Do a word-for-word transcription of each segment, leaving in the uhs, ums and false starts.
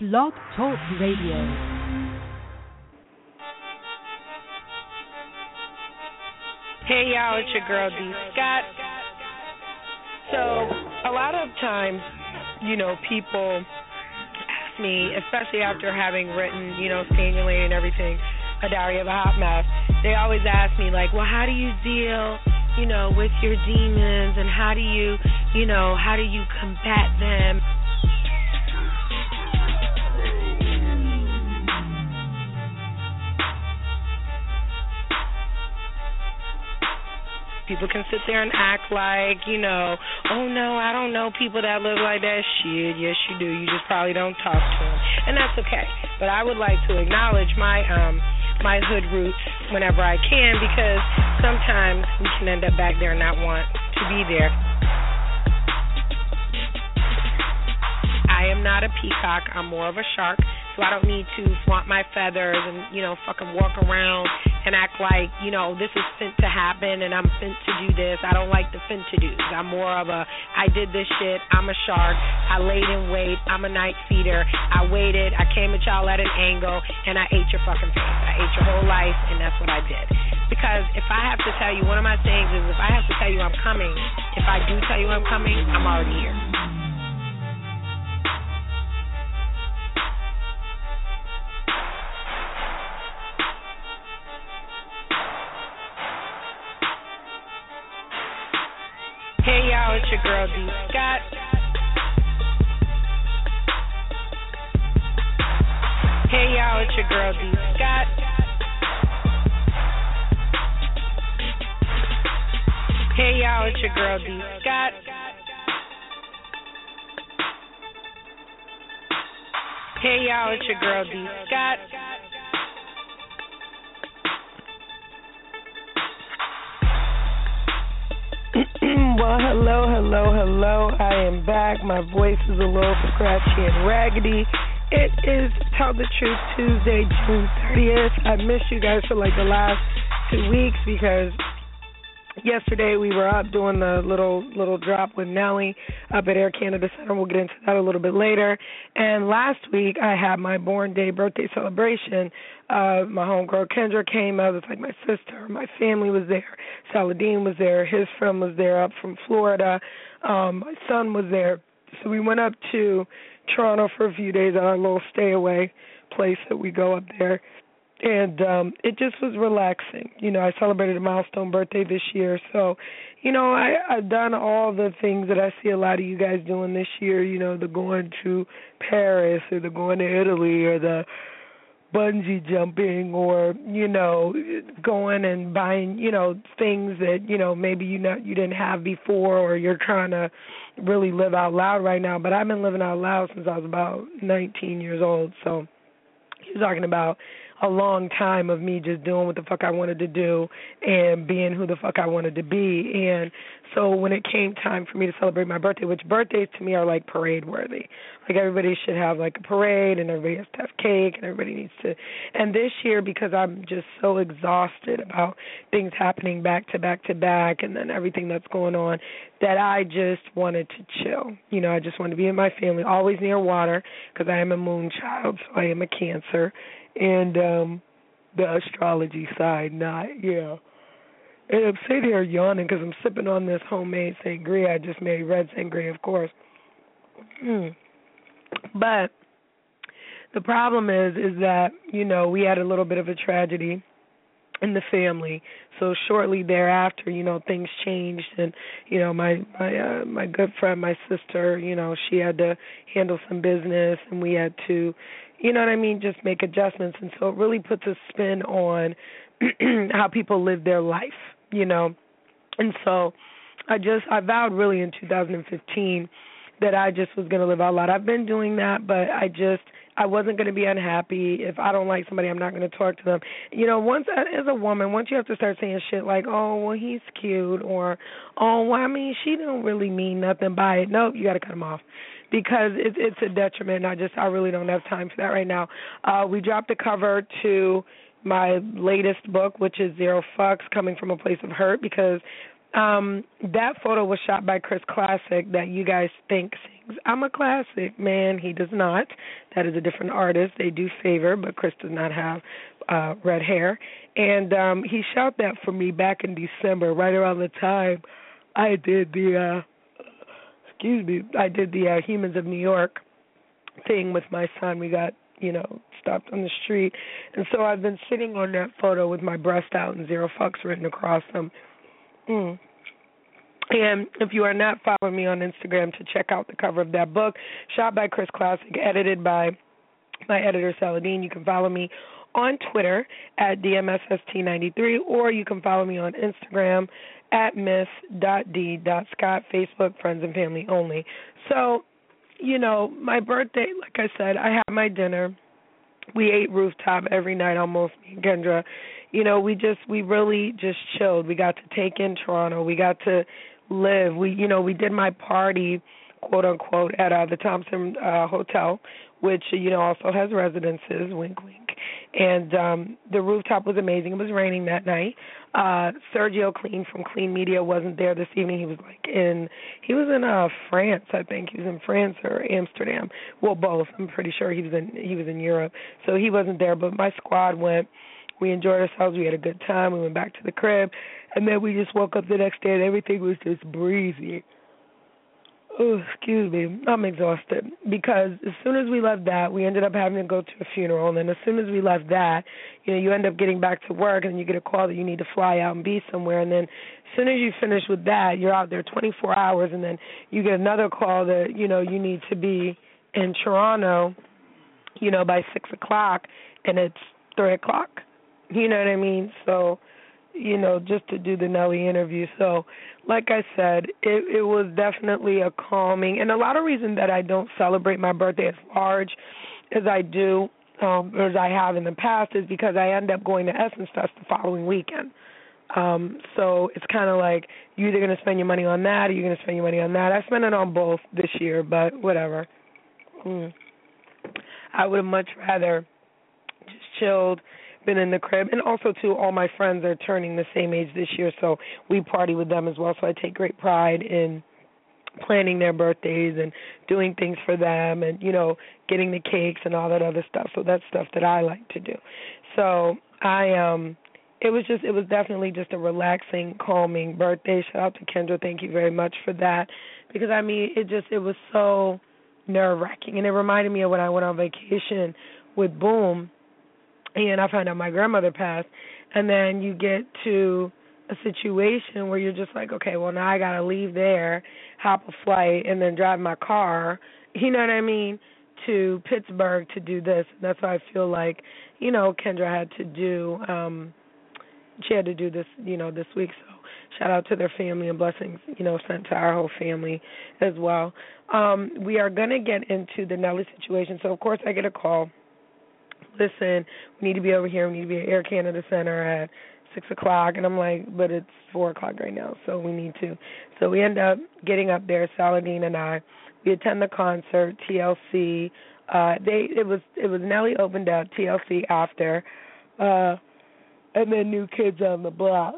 Blog Talk Radio. Hey y'all, it's your girl D. Scott. So a lot of times, you know, people ask me, especially after having written, you know, Stimulating and everything, A Diary of a Hot Mess, they always ask me like, well, how do you deal, you know, with your demons, and how do you, you know, how do you combat them? People can sit there and act like, you know, oh, no, I don't know people that live like that. Shit, yes, you do. You just probably don't talk to them. And that's okay. But I would like to acknowledge my um my hood roots whenever I can, because sometimes we can end up back there and not want to be there. I am not a peacock. I'm more of a shark. So I don't need to flaunt my feathers and, you know, fucking walk around and act like, you know, this is fit to happen and I'm fit to do this. I don't like the fit to do's. I'm more of a, I did this shit, I'm a shark, I laid in wait, I'm a night feeder, I waited, I came at y'all at an angle, and I ate your fucking face. I ate your whole life, and that's what I did. Because if I have to tell you, one of my sayings is, if I have to tell you I'm coming, if I do tell you I'm coming, I'm already here. Hey y'all, it's your girl D. Scott. Hey y'all, it's your girl D. Scott. Hey y'all, it's your girl D. Scott. Hey y'all, it's your girl D. Scott. Well, hello, hello, hello. I am back. My voice is a little scratchy and raggedy. It is Tell the Truth Tuesday, June thirtieth. I missed you guys for like the last two weeks because yesterday we were up doing the little little drop with Nelly up at Air Canada Center. We'll get into that a little bit later. And last week I had my born day birthday celebration. Uh, my homegirl Kendra came out. It was like my sister. My family was there. Saladin was there. His friend was there up from Florida. Um, my son was there. So we went up to Toronto for a few days at our little stay away place that we go up there. And um, it just was relaxing. You know, I celebrated a milestone birthday this year. So, you know, I, I've done all the things that I see a lot of you guys doing this year, you know, the going to Paris or the going to Italy or the bungee jumping or, you know, going and buying, you know, things that, you know, maybe you know you didn't have before, or you're trying to really live out loud right now. But I've been living out loud since I was about nineteen years old. So you're talking about a long time of me just doing what the fuck I wanted to do and being who the fuck I wanted to be. And so when it came time for me to celebrate my birthday, which birthdays to me are like parade worthy. Like everybody should have like a parade and everybody has to have cake and everybody needs to. And this year, because I'm just so exhausted about things happening back to back to back and then everything that's going on, that I just wanted to chill. You know, I just wanted to be in my family, always near water, because I am a moon child, so I am a Cancer. And um, the astrology side, not, yeah. And I'm sitting here yawning because I'm sipping on this homemade sangria. I just made red sangria, of course. Mm. But the problem is, is that, you know, we had a little bit of a tragedy in the family. So shortly thereafter, you know, things changed, and you know, my my uh, my good friend, my sister, you know, she had to handle some business, and we had to, you know what I mean, just make adjustments. And so it really puts a spin on how people live their life, you know. And so I just I vowed really in two thousand fifteen that I just was going to live out loud. I've been doing that, but I just I wasn't going to be unhappy. If I don't like somebody, I'm not going to talk to them. You know, once as a woman, once you have to start saying shit like, oh, well, he's cute, or, oh, well, I mean, she don't really mean nothing by it. Nope, you got to cut him off, because it, it's a detriment. I just, I really don't have time for that right now. Uh, we dropped a cover to my latest book, which is Zero Fucks, Coming from a Place of Hurt, because Um, that photo was shot by Chris Classic that you guys think sings I'm a Classic. Man, he does not. That is a different artist. They do favor, but Chris does not have uh, red hair. And um, he shot that for me back in December, right around the time I did the, uh, excuse me, I did the uh, Humans of New York thing with my son. We got, you know, stopped on the street. And so I've been sitting on that photo with my breast out and zero fucks written across them. Mm. And if you are not following me on Instagram, to check out the cover of that book, shot by Chris Classic, edited by my editor, Saladin. You can follow me on Twitter at D M S S T ninety-three, or you can follow me on Instagram at miss dot d dot scott, Facebook, friends and family only. So, you know, my birthday, like I said, I had my dinner. We ate rooftop every night almost, me and Kendra. You know, we just, we really just chilled. We got to take in Toronto. We got to live. We, you know, we did my party, quote unquote, at uh, the Thompson uh, Hotel, which, you know, also has residences, wink, wink. And um, the rooftop was amazing. It was raining that night. Uh, Sergio Clean from Clean Media wasn't there this evening. He was like in, he was in uh, France, I think. He was in France or Amsterdam. Well, both. I'm pretty sure he was in he was in Europe. So he wasn't there. But my squad went. We enjoyed ourselves. We had a good time. We went back to the crib, and then we just woke up the next day and everything was just breezy. Oh, excuse me. I'm exhausted because as soon as we left that, we ended up having to go to a funeral. And then as soon as we left that, you know, you end up getting back to work and you get a call that you need to fly out and be somewhere. And then as soon as you finish with that, you're out there twenty-four hours. And then you get another call that, you know, you need to be in Toronto, you know, by six o'clock. And it's three o'clock. You know what I mean? So, you know, just to do the Nelly interview. So, like I said, it, it was definitely a calming, and a lot of reason that I don't celebrate my birthday as large as I do, um, or as I have in the past, is because I end up going to Essence Fest the following weekend. Um, so it's kind of like you're either going to spend your money on that or you're going to spend your money on that. I spent it on both this year, but whatever. Mm. I would have much rather just chilled, been in the crib. And also, too, all my friends are turning the same age this year, so we party with them as well. So I take great pride in planning their birthdays and doing things for them and, you know, getting the cakes and all that other stuff. So that's stuff that I like to do. So I, um, it was just, it was definitely just a relaxing, calming birthday. Shout out to Kendra. Thank you very much for that. Because, I mean, it just, it was so nerve-wracking. And it reminded me of when I went on vacation with Boom, and I found out my grandmother passed, and then you get to a situation where you're just like, okay, well, now I got to leave there, hop a flight, and then drive my car, you know what I mean, to Pittsburgh to do this. And that's why I feel like, you know, Kendra had to do, um, she had to do this, you know, this week. So shout out to their family and blessings, you know, sent to our whole family as well. Um, we are going to get into the Nelly situation. So, of course, I get a call. Listen, we need to be over here. We need to be at Air Canada Center at six o'clock. And I'm like, but it's four o'clock right now, so we need to. So we end up getting up there, Saladin and I. We attend the concert, T L C. Uh, they it was it was Nelly opened up, T L C after, uh, and then New Kids on the Block,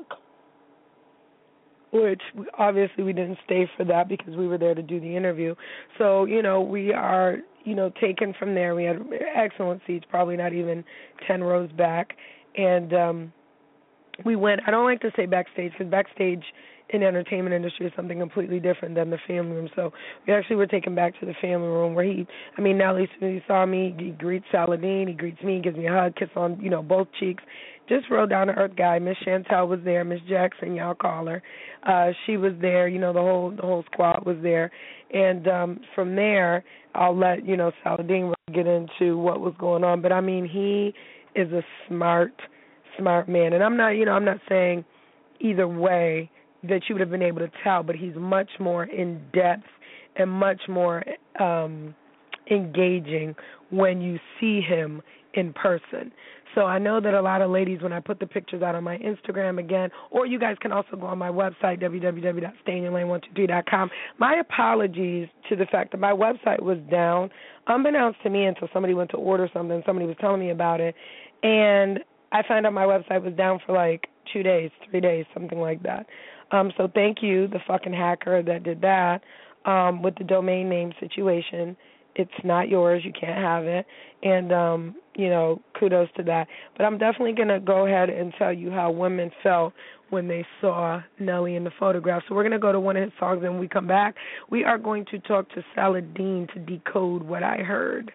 which obviously we didn't stay for that because we were there to do the interview. So, you know, we are, you know, taken from there. We had excellent seats, probably not even ten rows back. And um, we went, I don't like to say backstage because backstage in the entertainment industry is something completely different than the family room. So we actually were taken back to the family room where he, I mean, now as soon as he saw me, he greets Saladin, he greets me, gives me a hug, kiss on, you know, both cheeks. Just real down-to-earth guy. Miss Chantel was there. Miss Jackson, y'all call her. Uh, she was there. You know, the whole the whole squad was there. And um, from there, I'll let, you know, Saladin get into what was going on. But, I mean, he is a smart, smart man. And I'm not, you know, I'm not saying either way that you would have been able to tell, but he's much more in-depth and much more um, engaging when you see him in person. So I know that a lot of ladies, when I put the pictures out on my Instagram again, or you guys can also go on my website, w w w dot stay in your lane one two three dot com. My apologies to the fact that my website was down, unbeknownst to me until somebody went to order something, somebody was telling me about it, and I found out my website was down for like two days, three days, something like that. Um, so thank you, the fucking hacker that did that um, with the domain name situation. It's not yours. You can't have it. And, um, you know, kudos to that. But I'm definitely going to go ahead and tell you how women felt when they saw Nelly in the photograph. So we're going to go to one of his songs, and when we come back, we are going to talk to Saladin to decode what I heard.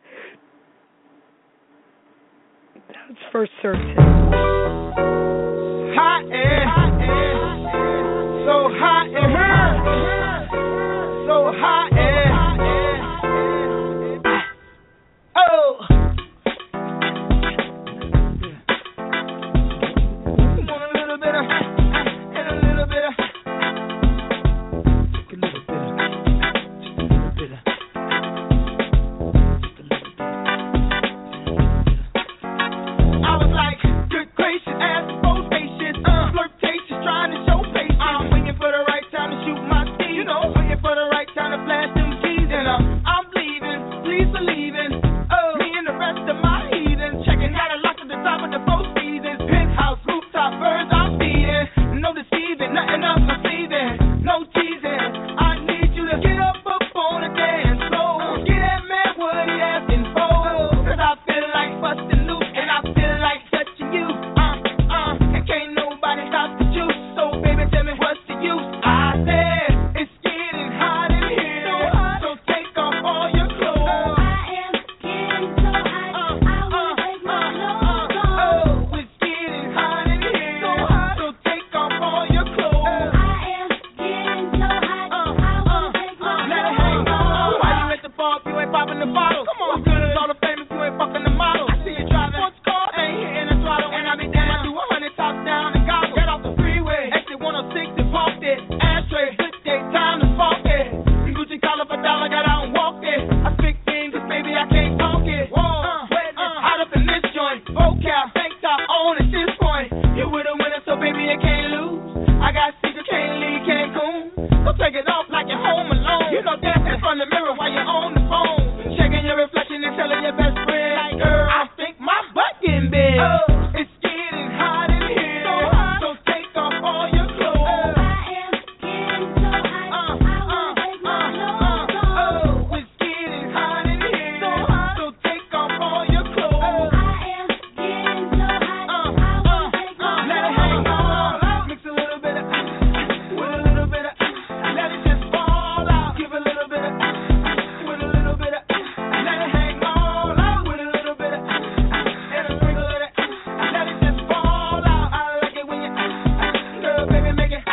That's for certain. Hot air, hot air, so hot in here, so hot air. Oh, want a little bit of, and a little bit of, take a little bit of, just a little bit of, just a little bit. I was like, good gracious, ass bodacious, uh, flirtatious, trying to show patience. I'm waiting for the right time to shoot my steam, you know, waiting for the right time to flash them keys, and uh, I'm bleeding, please believe in. Of my heathen, checking out a lock at the top of the four seasons. Penthouse, rooftop, birds I'm feeding. No deceiving, nothing up my sleeving. No teasing. I need you to get up up on the dance floor. Get that man what he asking for. Cause I feel like busting loose and I feel like touching you. Uh, uh, and can't nobody stop the juice. So baby, tell me what's the use? I said it's getting hot in here. So hot. So take off all your clothes. Popping the bottle. Come on, good as all the famous, you ain't fucking the model. I see you driving sports car, ain't hitting the throttle. And I be down, I do one hundred top down and gobble. Get off the freeway, exit one oh six and parked it. Ashtray, good day, time to spark it. Gucci collar for dollar, got out and walked it. I speak things, cause baby I can't talk it. Whoa, uh, uh, hot up in this joint. Vocab, tank top on at this point. You with a winner, so baby you can't lose. I got secret, can't leave Cancun. So take it off like you're home alone. You know dancing in front of the mirror while you're on the phone. Checking your reflection and telling your best friend, like, girl, I think my butt getting big. Oh, it's getting hot in here. So hot. So take off all your clothes. I am getting so hot. Uh, I wanna uh, take my clothes uh, off. Oh, it's getting hot in here. So hot. So take off all your clothes. I am getting so hot. Uh, I wanna uh, take my uh, let it hang all out. Mix a little bit of with a little bit of let it just fall out. Give a little bit of with a little bit of. Let it hang all out with a little bit of and a sprinkle of it. Let it just fall out. I like it when you girl, baby, make it.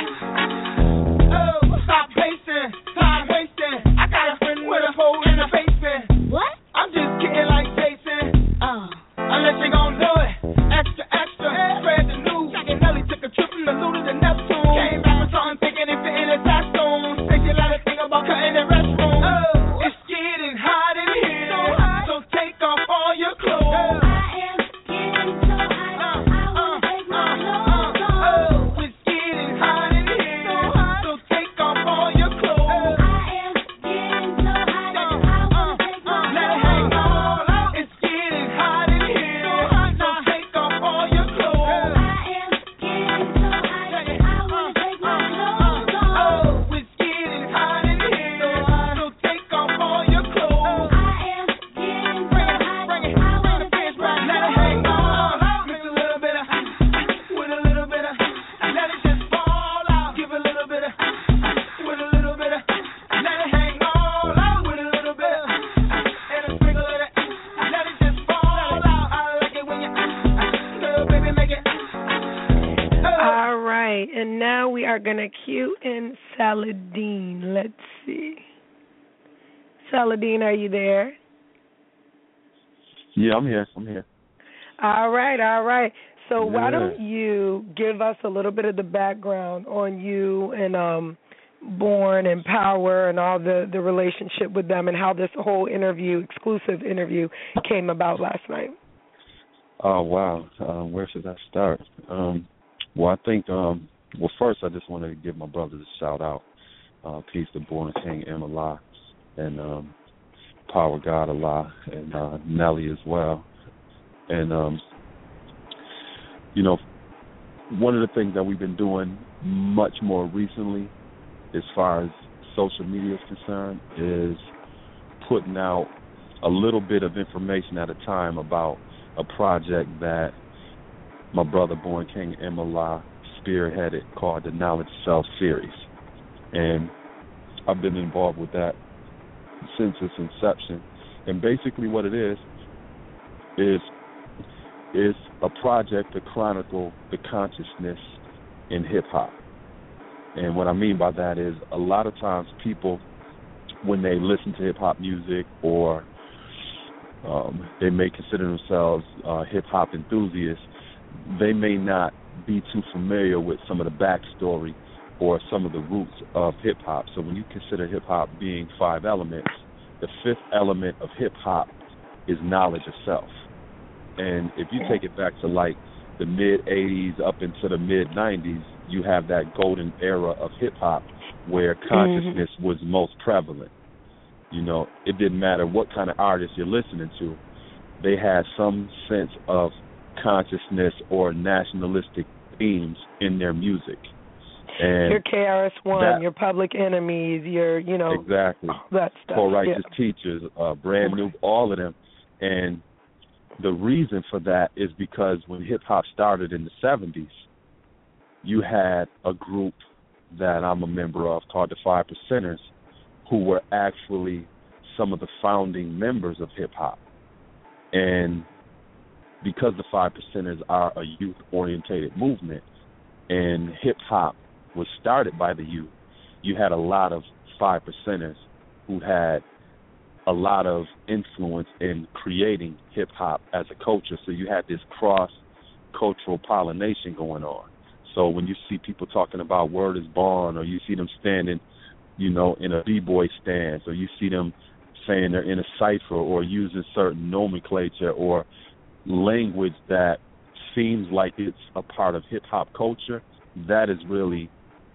Oh, stop pacing, time wasting. I got a friend with a hole in the basement. What? I'm just kidding like Jason. Oh, unless you gon' do it. Extra, extra. Spread the news. Jack and Nelly took a trip from the Luda to Neptune. Came back with something thinking it fit in his costume. Think you let it think about cutting the restroom. Oh, it's getting hot in here. So hot. So take off all your clothes. I am getting so hot. Uh, I wanna uh, take my uh, clothes uh, off. Oh, it's getting hot in here. So hot. So take off all your clothes. I am getting so hot. Uh, I wanna uh, take my uh, let it hang all out. It's getting hot in here. So hot. So take off all your clothes. I am getting so hot. I wanna take my clothes off. Oh, it's getting hot in here. So hot. So take off all your clothes. I am getting so hot. Bring it, I wanna take my clothes off. Let it hang all out. Mix a little bit of with a little bit of let it just fall out. Give a little bit of with a little bit of let it hang all out with a little bit of and a sprinkle of it. Let it just fall out. I like it when you girl, baby, make it. All right, and now we are going to cue in Saladin. Let's see. Saladin, are you there? Yeah, I'm here. I'm here. All right, all right. So Yeah. why don't you give us a little bit of the background on you and um, Born and Power and all the, the relationship with them and how this whole interview, exclusive interview, came about last night? Oh, wow. Um, where should I start? Um, well, I think, um, well, first I just wanted to give my brothers a shout out. Uh, peace to Born King M. Allah and um, Power God Allah and uh, Nelly as well. And, um, you know, one of the things that we've been doing much more recently, as far as social media is concerned, is putting out a little bit of information at a time about a project that my brother Born King M. Allah spearheaded called the Knowledge Self Series. And I've been involved with that since its inception. And basically what it is, is is a project to chronicle the consciousness in hip-hop. And what I mean by that is a lot of times people, when they listen to hip-hop music or um, they may consider themselves uh, hip-hop enthusiasts, they may not be too familiar with some of the backstory or some of the roots of hip-hop. So when you consider hip-hop being five elements, the fifth element of hip-hop is knowledge of self. And if you take it back to like the mid-eighties up into the mid-nineties, you have that golden era of hip-hop where consciousness mm-hmm. was most prevalent. You know, it didn't matter what kind of artist you're listening to. They had some sense of consciousness or nationalistic themes in their music. And your K R S One, that, your Public Enemies, your, you know, exactly. that stuff. Co-Righteous yeah. Teachers, uh, Brand New, all of them. And the reason for that is because when hip-hop started in the seventies, you had a group that I'm a member of called the Five Percenters, who were actually some of the founding members of hip-hop. And because the Five Percenters are a youth-orientated movement and hip-hop was started by the youth, you had a lot of Five Percenters who had a lot of influence in creating hip-hop as a culture. So you had this cross-cultural pollination going on. So when you see people talking about Word is Born, or you see them standing, you know, in a B-boy stance, or you see them saying they're in a cipher or using certain nomenclature or language that seems like it's a part of hip-hop culture, that is really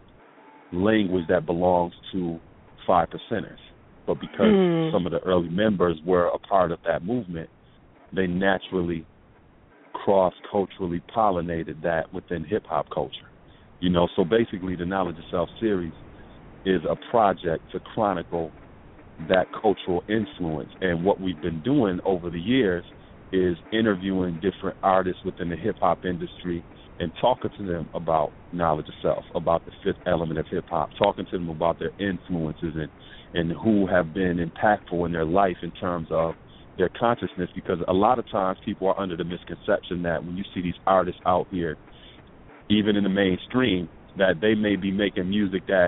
language that belongs to Five Percenters. But because mm. some of the early members were a part of that movement, they naturally cross-culturally pollinated that within hip-hop culture. You know, so basically the Knowledge of Self series is a project to chronicle that cultural influence. And what we've been doing over the years is interviewing different artists within the hip-hop industry and talking to them about knowledge of self, about the fifth element of hip-hop, talking to them about their influences and, and who have been impactful in their life in terms of their consciousness, because a lot of times people are under the misconception that when you see these artists out here, even in the mainstream, that they may be making music that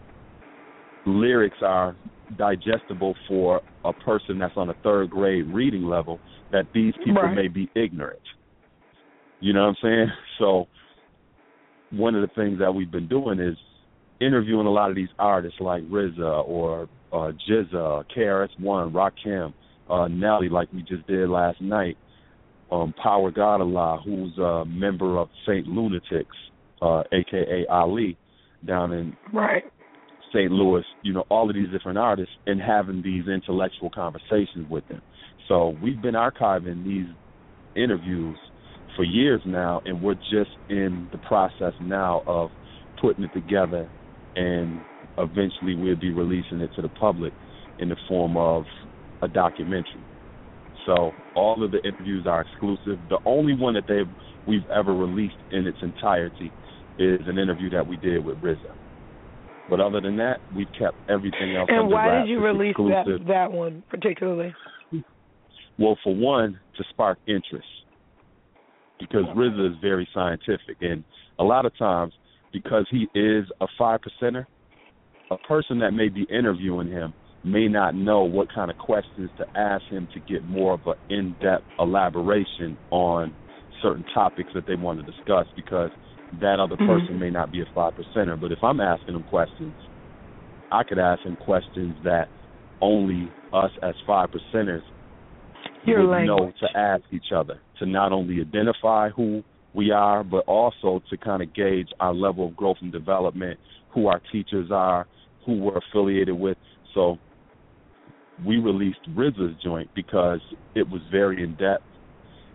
lyrics are digestible for a person that's on a third grade reading level, that these people right. may be ignorant. You know what I'm saying? So one of the things that we've been doing is interviewing a lot of these artists like R Z A or uh, J Z A, K R S One, Rakim, uh, Nelly, like we just did last night, um, Power God Allah, who's a member of Saint Lunatics, uh, a k a. Ali, down in right. Saint Louis, you know, all of these different artists, and having these intellectual conversations with them. So we've been archiving these interviews for years now, and we're just in the process now of putting it together, and eventually we'll be releasing it to the public in the form of a documentary. So all of the interviews are exclusive. The only one that they've we've ever released in its entirety is an interview that we did with R Z A. But other than that, we've kept everything else and under wraps. And why did you it's release that, that one particularly? Well, for one, to spark interest, because R Z A is very scientific. And a lot of times, because he is a five percenter, a person that may be interviewing him may not know what kind of questions to ask him to get more of an in-depth elaboration on certain topics that they want to discuss, because that other person mm-hmm. may not be a five percenter. But if I'm asking him questions, I could ask him questions that only us as five percenters Your would language. know to ask each other, to not only identify who we are, but also to kind of gauge our level of growth and development, who our teachers are, who we're affiliated with. So we released R Z A's joint because it was very in-depth,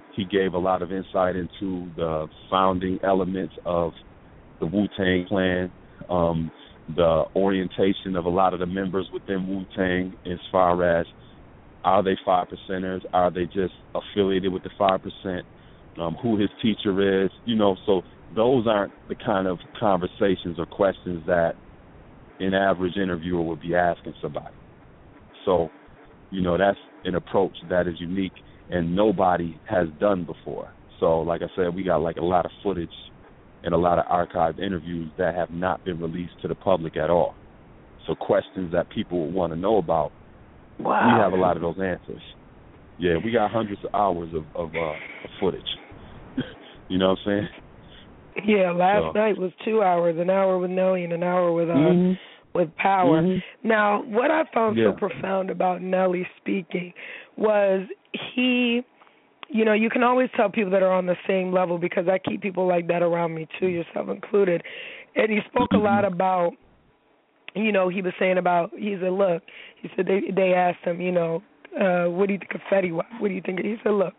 he gave a lot of insight into the founding elements of the Wu-Tang Clan, um, the orientation of a lot of the members within Wu-Tang as far as are they five percenters, are they just affiliated with the five percent, um, who his teacher is, you know, so those aren't the kind of conversations or questions that an average interviewer would be asking somebody. So, you know, that's an approach that is unique and nobody has done before. So, like I said, we got like a lot of footage and a lot of archived interviews that have not been released to the public at all. So questions that people would want to know about, wow. we have a lot of those answers. Yeah, we got hundreds of hours of, of, uh, of footage. You know what I'm saying? Yeah, last so. night was two hours, an hour with Nelly and an hour with uh, mm-hmm. with Power. Mm-hmm. Now, what I found yeah. so profound about Nelly speaking was he, you know, you can always tell people that are on the same level because I keep people like that around me too, yourself included. And he spoke mm-hmm. a lot about, you know, he was saying about, he said, look, he said they they asked him, you know, uh, what do you think of Fetty Wap? What do you think? He said, look,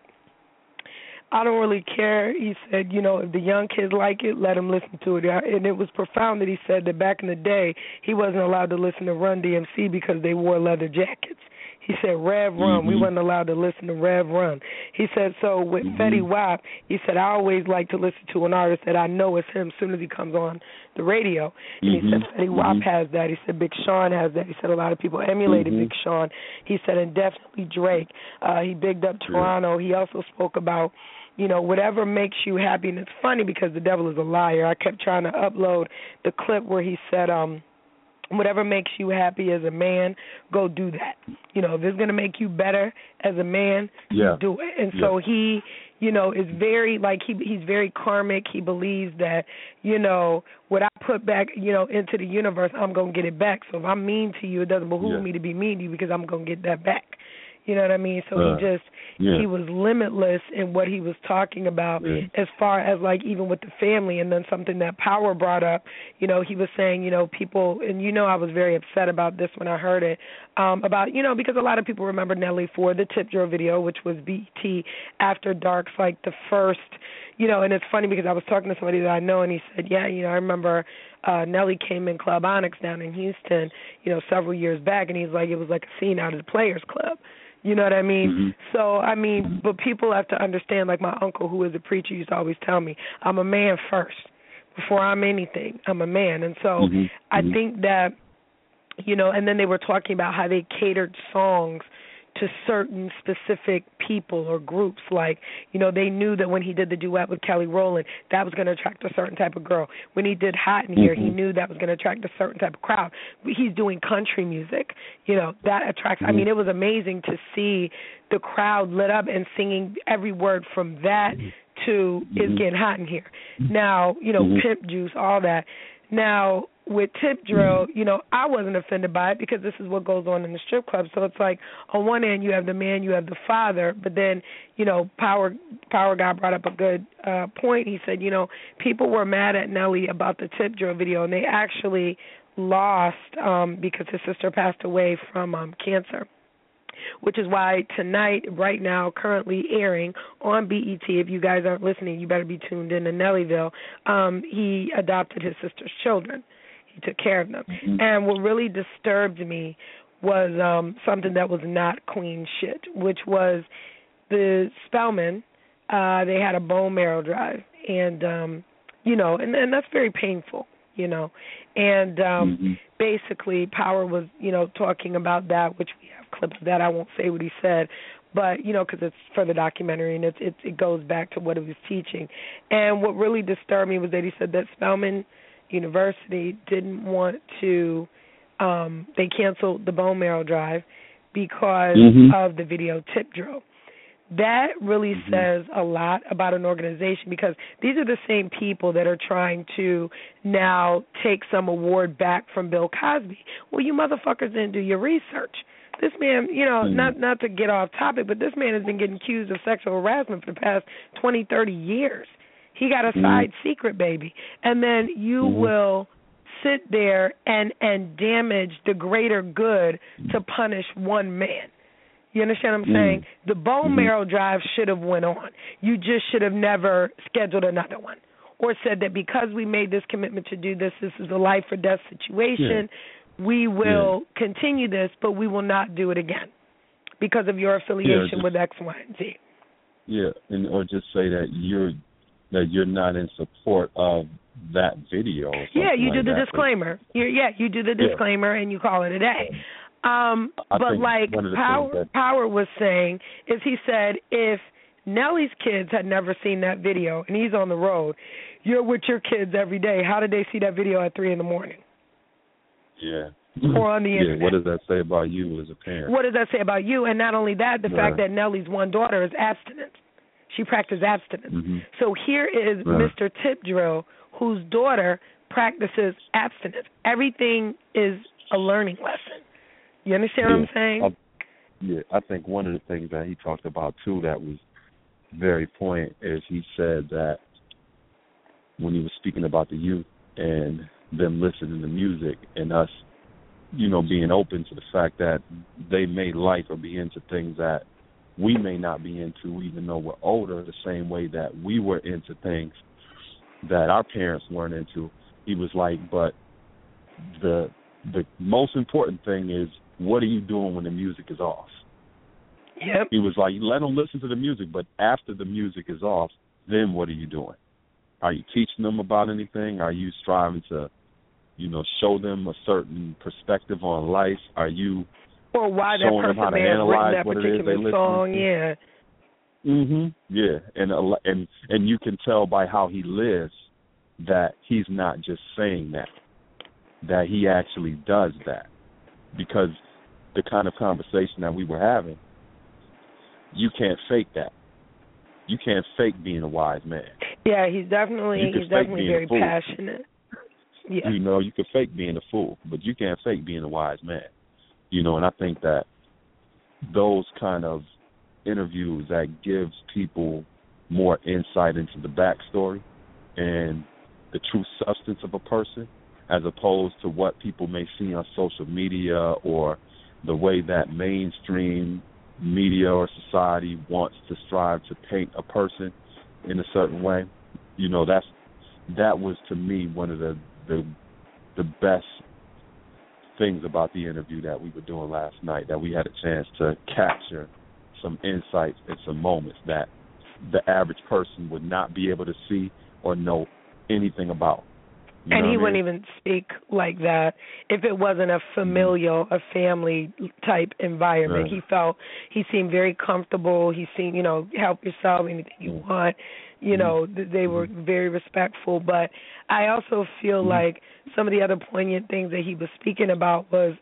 I don't really care. He said, you know, if the young kids like it, let them listen to it. And it was profound that he said that back in the day, he wasn't allowed to listen to Run D M C because they wore leather jackets. He said, Rev Run. Mm-hmm. We weren't allowed to listen to Rev Run. He said, so with mm-hmm. Fetty Wap, he said, I always like to listen to an artist that I know is him as soon as he comes on the radio. And mm-hmm. he said, Fetty Wap mm-hmm. has that. He said, Big Sean has that. He said, a lot of people emulated mm-hmm. Big Sean. He said, and definitely Drake. Uh, he bigged up Toronto. He also spoke about, you know, whatever makes you happy. And it's funny because the devil is a liar. I kept trying to upload the clip where he said, um, whatever makes you happy as a man, go do that. You know, if it's going to make you better as a man, yeah. do it. And yeah. so he, you know, is very, like, he he's very karmic. He believes that, you know, what I put back, you know, into the universe, I'm going to get it back. So if I'm mean to you, it doesn't behoove yeah. me to be mean to you because I'm going to get that back. You know what I mean? So uh, he just, yeah. he was limitless in what he was talking about yeah. as far as, like, even with the family. And then something that Power brought up, you know, he was saying, you know, people, and, you know, I was very upset about this when I heard it, um, about, you know, because a lot of people remember Nelly for the Tip Drill video, which was B E T After Dark's, like, the first, you know, and it's funny because I was talking to somebody that I know, and he said, yeah, you know, I remember uh, Nelly came in Club Onyx down in Houston, you know, several years back, and he's like, it was like a scene out of the Players Club. You know what I mean? Mm-hmm. So, I mean, but people have to understand, like my uncle who is a preacher used to always tell me, I'm a man first. Before I'm anything, I'm a man. And so mm-hmm. I think that, you know, and then they were talking about how they catered songs to certain specific people or groups. Like, you know, they knew that when he did the duet with Kelly Rowland, that was going to attract a certain type of girl. When he did Hot in Here, mm-hmm. he knew that was going to attract a certain type of crowd. He's doing country music. You know, that attracts, mm-hmm. I mean, it was amazing to see the crowd lit up and singing every word from that to mm-hmm. It's Getting Hot in Here. Now, you know, mm-hmm. Pimp Juice, all that. Now, with Tip Drill, you know, I wasn't offended by it because this is what goes on in the strip club. So it's like on one end you have the man, you have the father, but then, you know, Power Power Guy brought up a good uh, point. He said, you know, people were mad at Nelly about the Tip Drill video, and they actually lost um, because his sister passed away from um, cancer. Which is why tonight, right now, currently airing on B E T, if you guys aren't listening, you better be tuned in to Nellyville, um, he adopted his sister's children. He took care of them. Mm-hmm. And what really disturbed me was um, something that was not Queen shit, which was the Spelman, uh, they had a bone marrow drive. And, um, you know, and, and that's very painful, you know. And um, mm-hmm. basically Power was, you know, talking about that, which we have clips of that. I won't say what he said. But, you know, because it's for the documentary and it, it, it goes back to what he was teaching. And what really disturbed me was that he said that Spelman University didn't want to, um, they canceled the bone marrow drive because mm-hmm. of the video Tip Drill. That really mm-hmm. says a lot about an organization because these are the same people that are trying to now take some award back from Bill Cosby. Well, you motherfuckers didn't do your research. This man, you know, mm-hmm. not not to get off topic, but this man has been getting accused of sexual harassment for the past twenty, thirty years. He got a mm-hmm. side secret, baby. And then you mm-hmm. will sit there and, and damage the greater good to punish one man. You understand what I'm mm. saying? The bone mm-hmm. marrow drive should have went on. You just should have never scheduled another one or said that because we made this commitment to do this, this is a life or death situation, yeah. we will yeah. continue this, but we will not do it again because of your affiliation yeah, just, with X, Y, and Z. Yeah, and or just say that you're that you're not in support of that video. Or yeah, you like do the that. disclaimer. You're, yeah, you do the disclaimer yeah. and you call it a day. Um, but like Power, that... Power was saying, is he said if Nelly's kids had never seen that video and he's on the road, you're with your kids every day. How did they see that video at three in the morning? Yeah. Or on the yeah, internet. What does that say about you as a parent? What does that say about you? And not only that, the right. fact that Nelly's one daughter is abstinent. She practices abstinence. Mm-hmm. So here is right. Mister Tip Drill, whose daughter practices abstinence. Everything is a learning lesson. You understand yeah. what I'm saying? I, yeah, I think one of the things that he talked about, too, that was very point is he said that when he was speaking about the youth and them listening to music and us, you know, being open to the fact that they may like or be into things that we may not be into, even though we're older, the same way that we were into things that our parents weren't into. He was like, but the the most important thing is, what are you doing when the music is off? Yep. He was like, let them listen to the music, but after the music is off, then what are you doing? Are you teaching them about anything? Are you striving to, you know, show them a certain perspective on life? Are you or why that showing them how to analyze that what it is they listen song, to? Yeah. Mhm. Yeah, and and and you can tell by how he lives that he's not just saying that, that he actually does that, because the kind of conversation that we were having, you can't fake that. You can't fake being a wise man. Yeah, he's definitely he's definitely very passionate. Yeah. You know, you can fake being a fool, but you can't fake being a wise man. You know, and I think that those kind of interviews that gives people more insight into the backstory and the true substance of a person, as opposed to what people may see on social media or the way that mainstream media or society wants to strive to paint a person in a certain way. You know, that's that was to me one of the the, the best things about the interview that we were doing last night, that we had a chance to capture some insights and some moments that the average person would not be able to see or know anything about. You and he wouldn't mean? even speak like that if it wasn't a familial, mm-hmm. a family type environment. Right. He felt, he seemed very comfortable. He seemed, you know, help yourself, anything you mm-hmm. want. You know, they were very respectful. But I also feel mm-hmm. like some of the other poignant things that he was speaking about was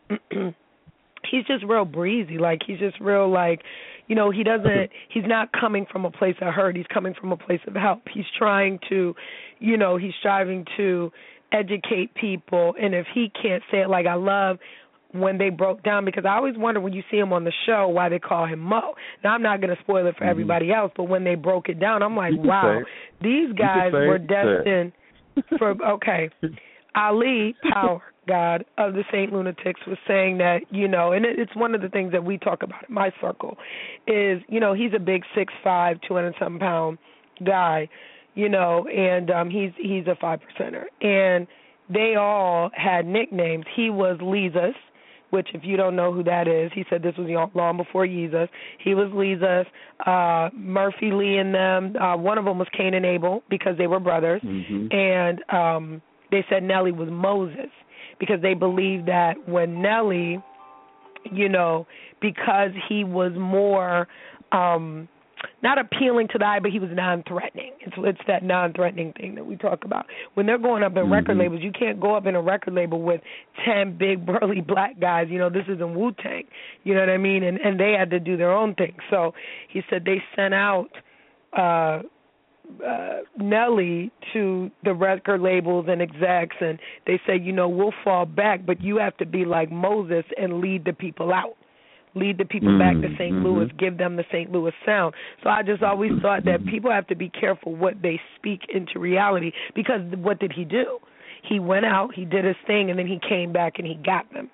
he's just real breezy. Like, he's just real, like, you know, he doesn't, he's not coming from a place of hurt. He's coming from a place of help. He's trying to, you know, he's striving to educate people. And if he can't say it, like, I love when they broke down, because I always wonder when you see him on the show why they call him Mo. Now, I'm not going to spoil it for mm-hmm. everybody else, but when they broke it down, I'm like, wow, these guys were destined for, okay, Ali Power, God of the Saint Lunatics, was saying that, you know, and it's one of the things that we talk about in my circle is, you know, he's a big six five, two hundred something pound guy, you know, and um, he's he's a five percenter. And they all had nicknames. He was Leezus, which if you don't know who that is, he said this was long before Yeezus. He was Leezus, uh, Murphy Lee and them. Uh, one of them was Cain and Abel because they were brothers. Mm-hmm. And um, they said Nelly was Moses because they believed that when Nelly, you know, because he was more um, not appealing to the eye, but he was non-threatening. It's, it's that non-threatening thing that we talk about. When they're going up in mm-hmm. record labels, you can't go up in a record label with ten big, burly black guys. You know, this isn't Wu-Tang. You know what I mean? And, and they had to do their own thing. So he said they sent out uh, uh, Nelly to the record labels and execs, and they said, you know, we'll fall back, but you have to be like Moses and lead the people out. Lead the people mm-hmm. back to Saint Louis, give them the Saint Louis sound. So I just always thought that people have to be careful what they speak into reality, because what did he do? He went out, he did his thing, and then he came back and he got them.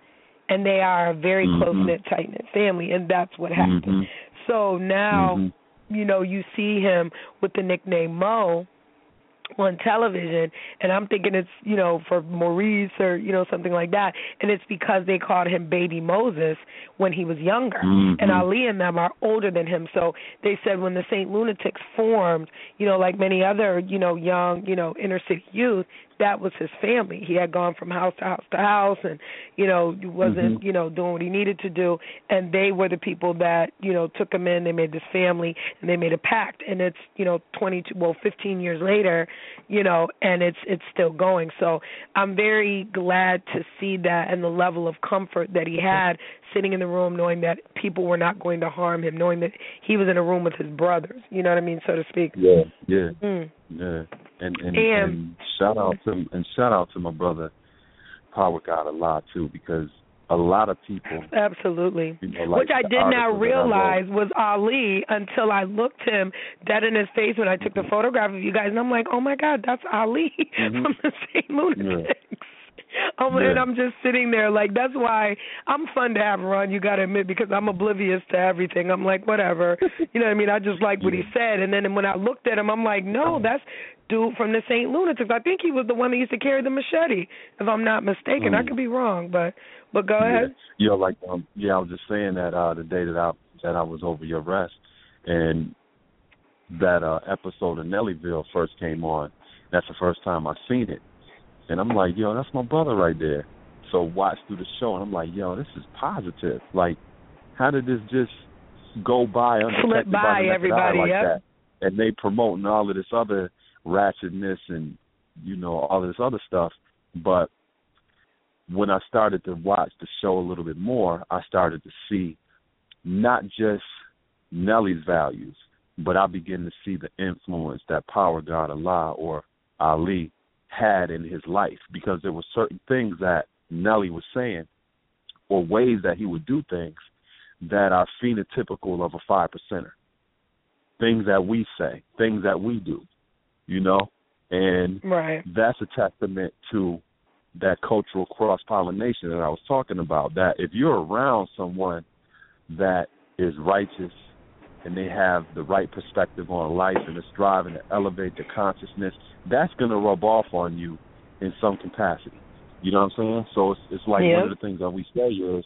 and they are a very mm-hmm. close-knit, tight-knit family, and that's what happened. Mm-hmm. So now, mm-hmm. you know, you see him with the nickname Mo on television, and I'm thinking it's, you know, for Maurice or, you know, something like that, and it's because they called him Baby Moses when he was younger, mm-hmm. and Ali and them are older than him, so they said when the Saint Lunatics formed, you know, like many other, you know, young, you know, inner city youth, that was his family. He had gone from house to house to house, and, you know, wasn't, mm-hmm. you know, doing what he needed to do, and they were the people that, you know, took him in, they made this family, and they made a pact, and it's, you know, twenty-two, well, fifteen years later, you know, and it's it's still going. So I'm very glad to see that and the level of comfort that he had sitting in the room, knowing that people were not going to harm him, knowing that he was in a room with his brothers, you know what I mean, so to speak. Yeah, yeah, mm. yeah. And and, and and shout out to and shout out to my brother Power God Allah too, because a lot of people, absolutely, you know, like which I did not realize was Ali until I looked him dead in his face when I took the photograph of you guys, and I'm like, oh my God, that's Ali mm-hmm. from the Saint Lunatics. Yeah. Um, yeah. And I'm just sitting there like, that's why I'm fun to have around, you got to admit, because I'm oblivious to everything. I'm like, whatever. You know what I mean? I just like what he said. And then when I looked at him, I'm like, no, that's dude from the Saint Lunatics. I think he was the one that used to carry the machete, if I'm not mistaken. Mm. I could be wrong, but but go yeah. ahead. You know, like, um, yeah, I was just saying that uh, the day that I, that I was over your rest, and that uh, episode of Nellyville first came on. That's the first time I seen it. And I'm like, yo, that's my brother right there. So watch through the show, and I'm like, yo, this is positive. Like, how did this just go by undetected by, by everybody like yep. that? And they promoting all of this other ratchetness and, you know, all this other stuff. But when I started to watch the show a little bit more, I started to see not just Nelly's values, but I began to see the influence that Power God Allah or Ali had in his life, because there were certain things that Nelly was saying or ways that he would do things that are phenotypical of a five percenter. Things that we say, things that we do, you know, and right. that's a testament to that cultural cross-pollination that I was talking about, that if you're around someone that is righteous and they have the right perspective on life and is striving to elevate their consciousness, that's going to rub off on you in some capacity. You know what I'm saying? So it's, it's like yep. one of the things that we say is,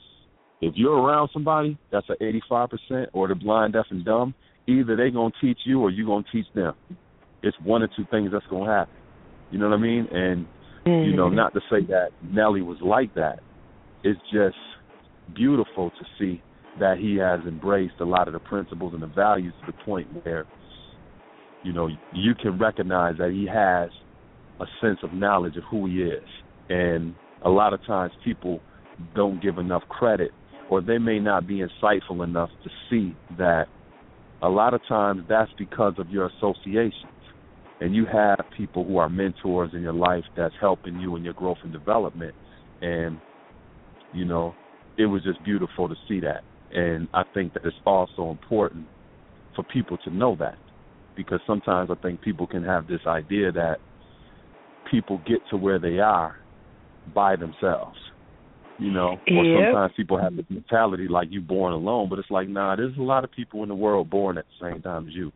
if you're around somebody that's an eighty-five percent or the blind, deaf, and dumb, either they're going to teach you or you're going to teach them. It's one or two things that's going to happen. You know what I mean? And, mm-hmm. you know, not to say that Nelly was like that. It's just beautiful to see that he has embraced a lot of the principles and the values to the point where, you know, you can recognize that he has a sense of knowledge of who he is. And a lot of times people don't give enough credit, or they may not be insightful enough to see that a lot of times that's because of your associations. And you have people who are mentors in your life that's helping you in your growth and development. And, you know, it was just beautiful to see that. And I think that it's also important for people to know that, because sometimes I think people can have this idea that people get to where they are by themselves, you know, or yep. sometimes people have this mentality like you born alone, but it's like, nah, there's a lot of people in the world born at the same time as you.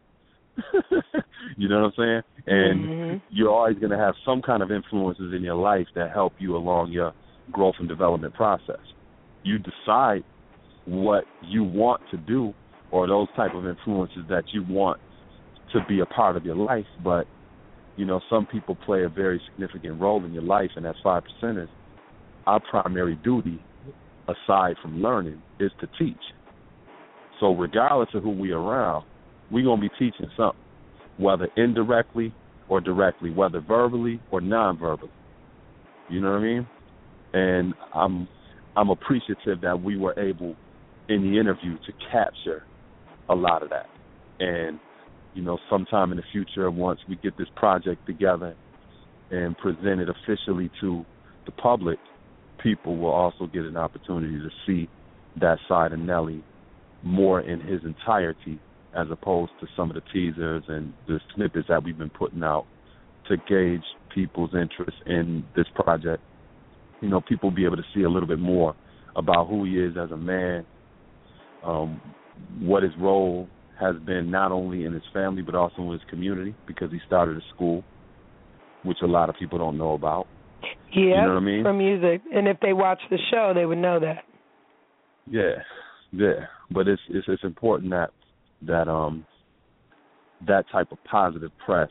You know what I'm saying? And mm-hmm. you're always going to have some kind of influences in your life that help you along your growth and development process. You decide what you want to do, or those type of influences that you want to be a part of your life. But, you know, some people play a very significant role in your life, and as five percenters, our primary duty, aside from learning, is to teach. So regardless of who we're around, we're going to be teaching something, whether indirectly or directly, whether verbally or non-verbally. You know what I mean? And I'm I'm appreciative that we were able in the interview to capture a lot of that. And, you know, sometime in the future, once we get this project together and present it officially to the public, people will also get an opportunity to see that side of Nelly more in his entirety, as opposed to some of the teasers and the snippets that we've been putting out to gauge people's interest in this project. You know, people will be able to see a little bit more about who he is as a man, um, what his role has been not only in his family but also in his community, because he started a school, which a lot of people don't know about. Yeah, you know what I mean? For music. And if they watch the show, they would know that. Yeah, yeah. But it's it's, it's important that that um that type of positive press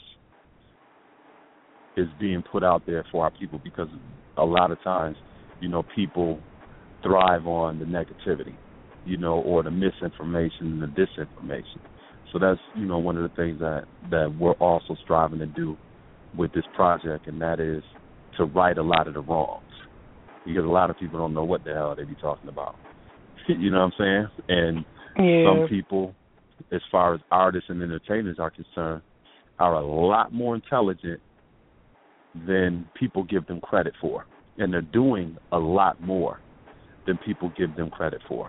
is being put out there for our people, because a lot of times, you know, people thrive on the negativity, you know, or the misinformation and the disinformation. So that's, you know, one of the things that, that we're also striving to do with this project, and that is to right a lot of the wrongs, because a lot of people don't know what the hell they be talking about. You know what I'm saying? And yeah. some people, as far as artists and entertainers are concerned, are a lot more intelligent than people give them credit for. And they're doing a lot more than people give them credit for.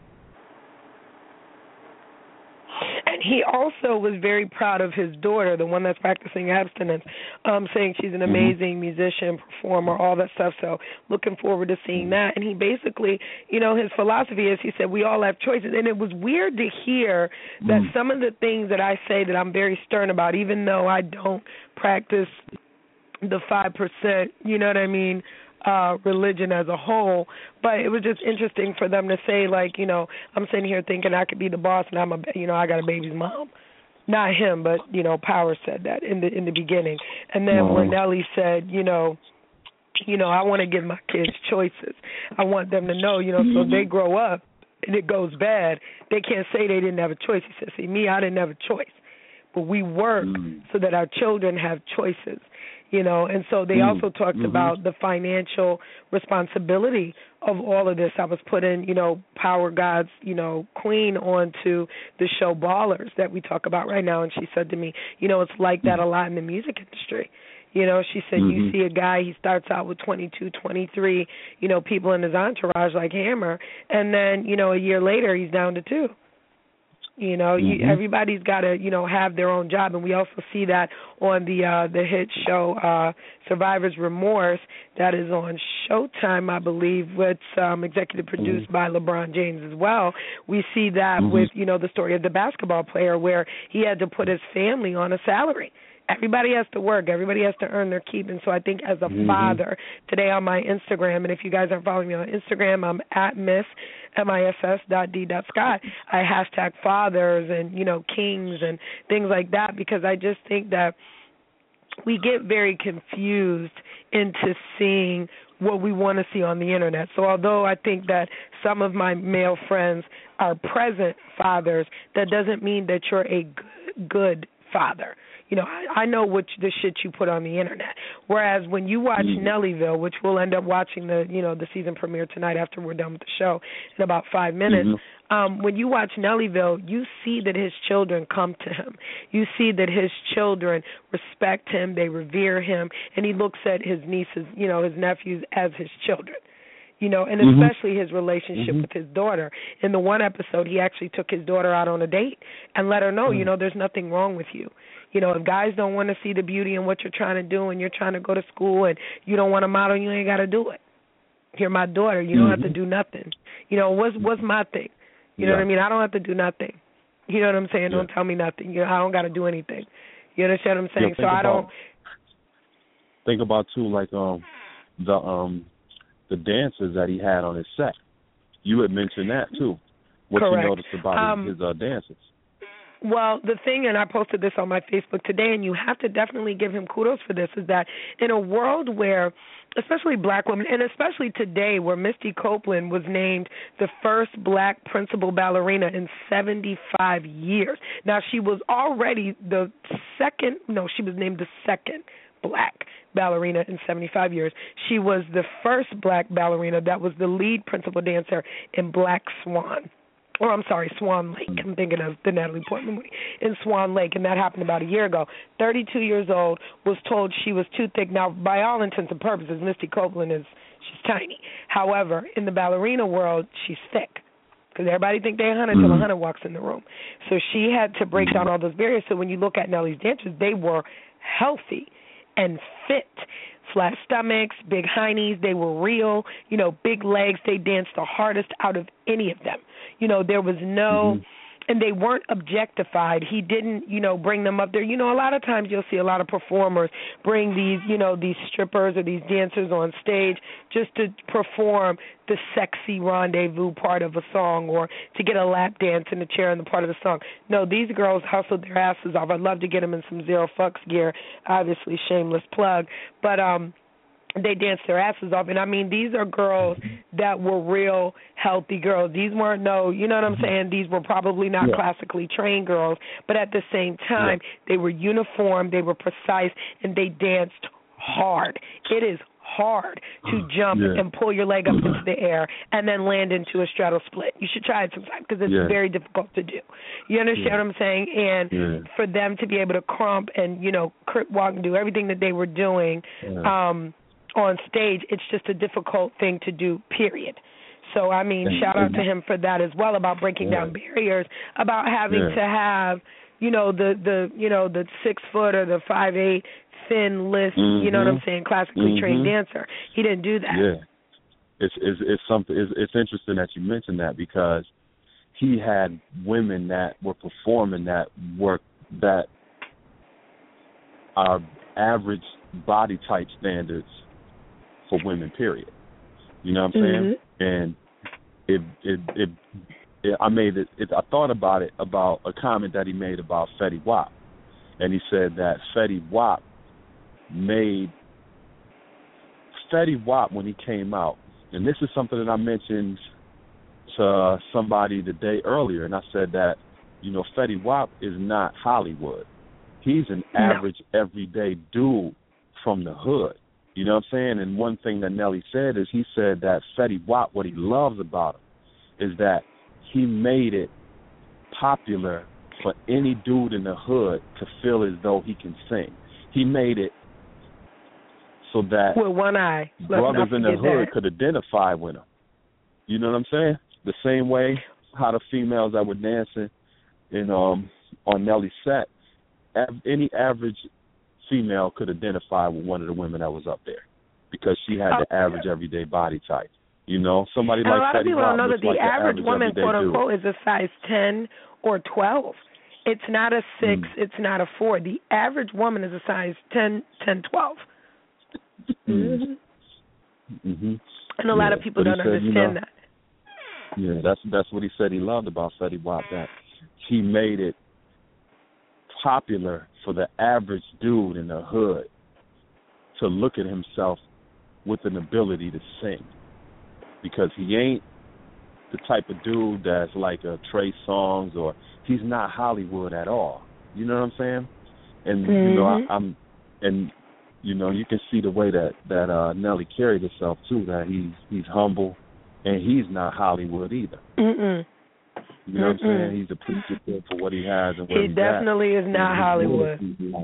And he also was very proud of his daughter, the one that's practicing abstinence, um, saying she's an amazing mm-hmm. musician, performer, all that stuff. So looking forward to seeing mm-hmm. that. And he basically, you know, his philosophy is, he said, we all have choices. And it was weird to hear that mm-hmm. some of the things that I say that I'm very stern about, even though I don't practice the five percent, you know what I mean, uh, religion as a whole. But it was just interesting for them to say, like, you know, I'm sitting here thinking I could be the boss and I'm a, you know, I got a baby's mom. Not him, but, you know, Power said that in the in the beginning. And then mm-hmm. when Nelly said, you know, you know, I want to give my kids choices. I want them to know, you know, so if they grow up and it goes bad, they can't say they didn't have a choice. He said, see, me, I didn't have a choice. But we work mm-hmm. so that our children have choices. You know, and so they mm-hmm. also talked mm-hmm. about the financial responsibility of all of this. I was putting, you know, Power God's, you know, queen onto the show Ballers that we talk about right now, and she said to me, you know, it's like that a lot in the music industry. You know, she said, mm-hmm. you see a guy, he starts out with twenty-two, twenty-three, you know, people in his entourage like Hammer, and then, you know, a year later he's down to two. You know, mm-hmm. you, everybody's got to, you know, have their own job, and we also see that on the uh, the hit show uh, Survivor's Remorse that is on Showtime, I believe, which um, executive produced mm-hmm. by LeBron James as well. We see that mm-hmm. with, you know, the story of the basketball player where he had to put his family on a salary. Everybody has to work. Everybody has to earn their keep. And so I think as a mm-hmm. father, today on my Instagram, and if you guys aren't following me on Instagram, I'm at Miss M I S S dot D dot Scott. I hashtag fathers and, you know, kings and things like that, because I just think that we get very confused into seeing what we want to see on the Internet. So although I think that some of my male friends are present fathers, that doesn't mean that you're a good, good father. You know, I, I know what the shit you put on the Internet. Whereas when you watch mm-hmm. Nellyville, which we'll end up watching the, you know, the season premiere tonight after we're done with the show in about five minutes, mm-hmm. um, when you watch Nellyville, you see that his children come to him. You see that his children respect him, they revere him, and he looks at his nieces, you know, his nephews as his children. You know, and mm-hmm. especially his relationship mm-hmm. with his daughter. In the one episode, he actually took his daughter out on a date and let her know, mm-hmm. you know, there's nothing wrong with you. You know, if guys don't want to see the beauty in what you're trying to do and you're trying to go to school and you don't want to model, you ain't got to do it. You're my daughter. You mm-hmm. don't have to do nothing. You know, what's what's my thing? You yeah. know what I mean? I don't have to do nothing. You know what I'm saying? Yeah. Don't tell me nothing. You know, I don't got to do anything. You understand what I'm saying? Yeah, so I about, don't. Think about, too, like um the um the dancers that he had on his set. You had mentioned that, too. What Correct. you noticed about um, his, his uh, dancers. Well, the thing, and I posted this on my Facebook today, and you have to definitely give him kudos for this, is that in a world where, especially black women, and especially today where Misty Copeland was named the first black principal ballerina in seventy-five years. Now, she was already the second, no, she was named the second black ballerina in seventy-five years. She was the first black ballerina that was the lead principal dancer in Black Swan. Or I'm sorry, Swan Lake. I'm thinking of the Natalie Portman movie. In Swan Lake, and that happened about a year ago. thirty-two years old, was told she was too thick. Now, by all intents and purposes, Misty Copeland is, she's tiny. However, in the ballerina world, she's thick. Because everybody think they're one hundred until one hundred walks in the room. So she had to break down all those barriers. So when you look at Nelly's dancers, they were healthy and fit flat stomachs, big heinies. They were real, you know, big legs. They danced the hardest out of any of them. You know, there was no, mm-hmm. and they weren't objectified. He didn't, you know, bring them up there. You know, a lot of times you'll see a lot of performers bring these, you know, these strippers or these dancers on stage just to perform the sexy rendezvous part of a song or to get a lap dance in the chair in the part of the song. No, these girls hustled their asses off. I'd love to get them in some Zero Fucks gear, obviously shameless plug, but um, they danced their asses off. And, I mean, these are girls that were real healthy girls. These weren't no, you know what I'm saying, these were probably not yeah. classically trained girls, but at the same time, yeah. they were uniform, they were precise, and they danced hard. It is hard to jump yeah. and pull your leg up into the air and then land into a straddle split. You should try it sometime because it's yeah. very difficult to do. You understand yeah. what I'm saying? And yeah. for them to be able to crump and, you know, crip walk and do everything that they were doing yeah. um, on stage, it's just a difficult thing to do, period. So, I mean, and, shout out and, to him for that as well, about breaking yeah. down barriers, about having yeah. to have, you know, the, the you know, the six foot or the five eight thin list, mm-hmm. you know what I'm saying, classically mm-hmm. trained dancer. He didn't do that. Yeah. It's it's it's something it's, it's interesting that you mentioned that, because he had women that were performing that work that are average body type standards for women, period. You know what I'm saying? Mm-hmm. And it it, it it I made it, it I thought about it about a comment that he made about Fetty Wap. And he said that Fetty Wap made Fetty Wap when he came out, and this is something that I mentioned to somebody the day earlier, and I said that, you know, Fetty Wap is not Hollywood. He's an average, no. everyday dude from the hood. You know what I'm saying? And one thing that Nelly said is he said that Fetty Wap, what he loves about him is that he made it popular for any dude in the hood to feel as though he can sing. He made it so that with one eye, Let's brothers in the hood that. could identify with him. You know what I'm saying? The same way how the females that were dancing in um on Nelly's set, av- any average female could identify with one of the women that was up there because she had oh, the average everyday body type. You know, somebody and like a lot Fetty of people Wap don't know that the like average, average woman, quote unquote, dude. is a size ten or twelve. It's not a six. Mm. It's not a four. The average woman is a size ten, ten, twelve. Mm-hmm. Mm-hmm. And a yeah, lot of people don't said, understand you know, that. Yeah, that's that's what he said he loved about Fetty Wap, that he made it popular for the average dude in the hood to look at himself with an ability to sing, because he ain't the type of dude that's like a Trey Songz, or he's not Hollywood at all. You know what I'm saying? And mm-hmm. you know, I, I'm and you know, you can see the way that that uh, Nelly carried himself too. That he's he's humble, and he's not Hollywood either. Mm-mm. You know Mm-mm. what I'm saying? He's appreciative for what he has and where he he's definitely at. is not Hollywood.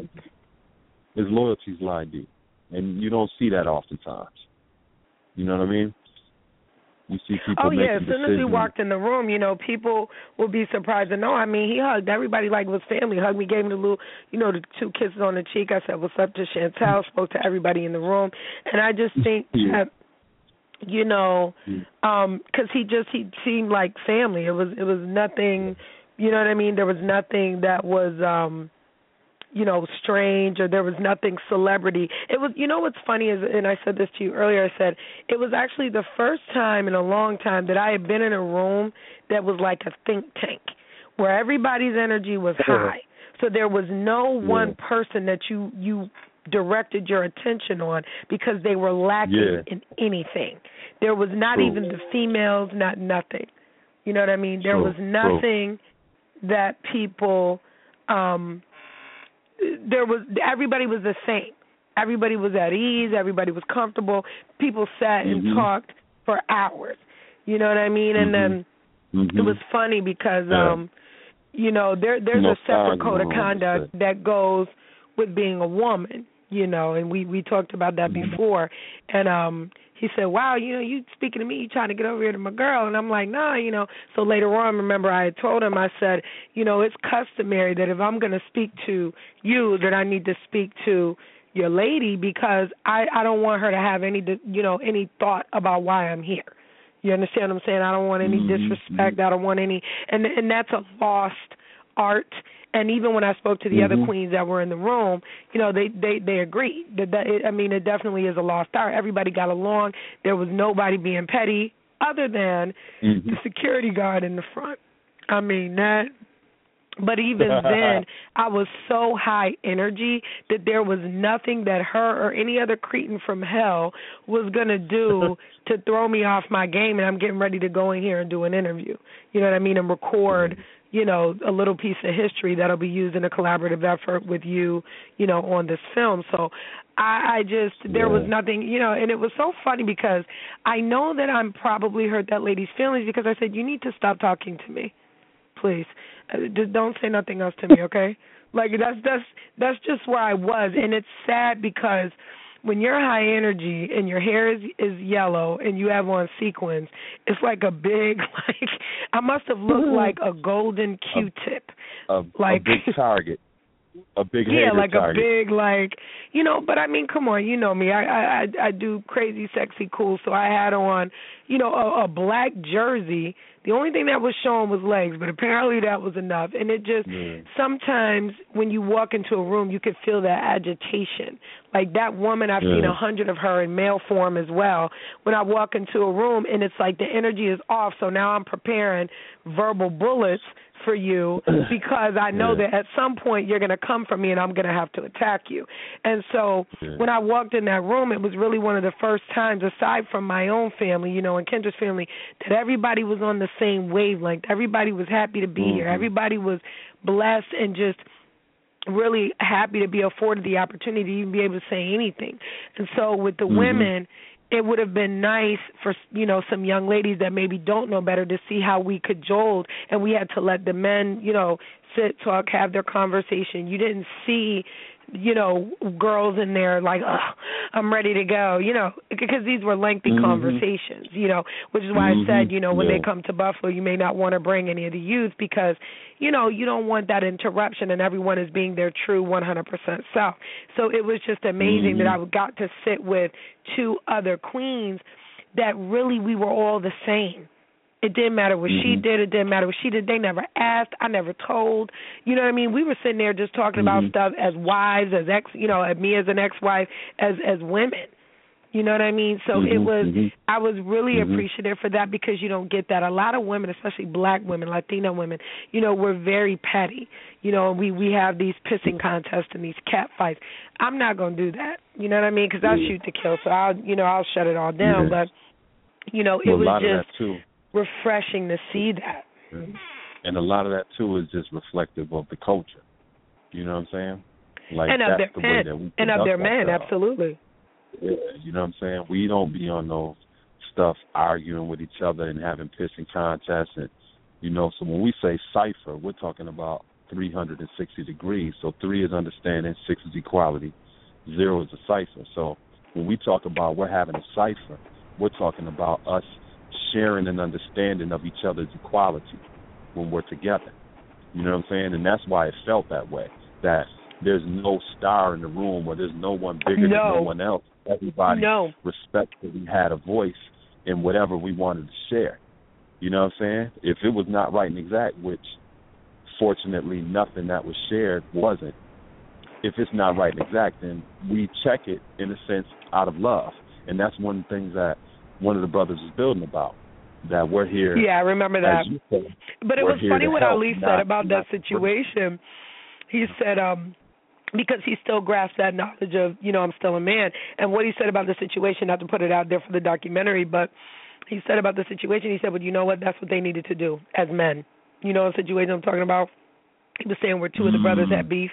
His loyalty's lie deep, and you don't see that oftentimes. You know what I mean? You see people oh, yeah, making as soon decisions. as we walked in the room, you know, people will be surprised to know. I mean, he hugged everybody like it was family. Hugged me, gave me the little, you know, the two kisses on the cheek. I said, what's up to Chantel, spoke to everybody in the room. And I just think yeah. that, you know, um, because he just, he seemed like family. It was, it was nothing, you know what I mean? There was nothing that was, um, you know, strange, or there was nothing celebrity. It was, you know what's funny is, and I said this to you earlier, I said, it was actually the first time in a long time that I had been in a room that was like a think tank, where everybody's energy was high. So there was no one yeah. person that you, you directed your attention on because they were lacking yeah. in anything. There was not True. even the females, not nothing. You know what I mean? There True. was nothing True. that people... Um, There was everybody was the same. Everybody was at ease. Everybody was comfortable. People sat and mm-hmm. talked for hours. You know what I mean? Mm-hmm. And then mm-hmm. it was funny because, yeah. um, you know, there there's no a separate code of conduct that goes with being a woman. You know, and we, we talked about that mm-hmm. before. And um, he said, wow, you know, you speaking to me, you trying to get over here to my girl. And I'm like, nah, you know. So later on, remember, I had told him, I said, you know, it's customary that if I'm going to speak to you, that I need to speak to, your lady because I, I don't want her to have any, you know, any thought about why I'm here. You understand what I'm saying? I don't want any mm-hmm. disrespect. I don't want any, and and that's a lost art. And even when I spoke to the mm-hmm. other queens that were in the room, you know, they they they agreed that, that it, I mean, it definitely is a lost art. Everybody got along. There was nobody being petty other than mm-hmm. the security guard in the front. I mean that. But even then, I was so high energy that there was nothing that her or any other cretin from hell was going to do to throw me off my game, and I'm getting ready to go in here and do an interview. You know what I mean? And record, you know, a little piece of history that'll be used in a collaborative effort with you, you know, on this film. So I, I just, there was nothing, you know, and it was so funny because I know that I'm probably hurt that lady's feelings because I said, you need to stop talking to me. Please, just don't say nothing else to me, okay? Like that's that's that's just where I was, and it's sad because when you're high energy and your hair is is yellow and you have on sequins, it's like a big like I must have looked like a golden Q-tip, a, a, like a big target. A big yeah, like target. a big like you know. But I mean, come on, you know me. I I I do crazy, sexy, cool. So I had on, you know, a, a black jersey. The only thing that was showing was legs, but apparently that was enough. And it just yeah. sometimes when you walk into a room, you could feel that agitation. Like that woman, I've yeah. seen a hundred of her in male form as well. When I walk into a room and it's like the energy is off, so now I'm preparing verbal bullets for you because I know yeah. that at some point you're going to come for me and I'm going to have to attack you. And so yeah. when I walked in that room, it was really one of the first times, aside from my own family, you know, and Kendra's family, that everybody was on the same wavelength. Everybody was happy to be mm-hmm. here. Everybody was blessed and just really happy to be afforded the opportunity to even be able to say anything. And so with the mm-hmm. women, it would have been nice for, you know, some young ladies that maybe don't know better to see how we cajoled, and we had to let the men, you know, sit, talk, have their conversation. You didn't see, you know, girls in there like, oh, I'm ready to go, you know, because these were lengthy mm-hmm. conversations, you know, which is why mm-hmm. I said, you know, when yeah. they come to Buffalo, you may not want to bring any of the youth because, you know, you don't want that interruption and everyone is being their true one hundred percent self. So it was just amazing mm-hmm. that I got to sit with two other queens that really we were all the same. It didn't matter what mm-hmm. she did. It didn't matter what she did. They never asked. I never told. You know what I mean? We were sitting there just talking mm-hmm. about stuff as wives, as ex, you know, me as an ex-wife, as as women. You know what I mean? So mm-hmm. it was, mm-hmm. I was really mm-hmm. appreciative for that because you don't get that. A lot of women, especially black women, Latina women, you know, we're very petty. You know, we, we have these pissing contests and these cat fights. I'm not going to do that. You know what I mean? Because I'll shoot to kill. So I'll, you know, I'll shut it all down. Yeah. But, you know, it well, was just refreshing to see that. And a lot of that, too, is just reflective of the culture. You know what I'm saying? Like, and of that's their the way men. that we and of their men, ourselves. Absolutely. Yeah, you know what I'm saying? We don't be on no stuff arguing with each other and having pissing contests. And, you know, so when we say cipher, we're talking about three hundred sixty degrees. So three is understanding, six is equality, zero is a cipher. So when we talk about we're having a cipher, we're talking about us sharing an understanding of each other's equality when we're together. You know what I'm saying? And that's why it felt that way, that there's no star in the room or there's no one bigger no. than no one else. Everybody no. respectfully had a voice in whatever we wanted to share. You know what I'm saying? If it was not right and exact, which fortunately nothing that was shared wasn't, if it's not right and exact, then we check it in a sense out of love. And that's one of the things that one of the brothers is building about, that we're here. Yeah, I remember that. Said, but it was funny what help, Ali not, said about that situation. He said, um, because he still grasped that knowledge of, you know, I'm still a man. And what he said about the situation, not to put it out there for the documentary, but he said about the situation, he said, well, you know what, that's what they needed to do as men. You know the situation I'm talking about? He was saying where two mm-hmm. of the brothers had beef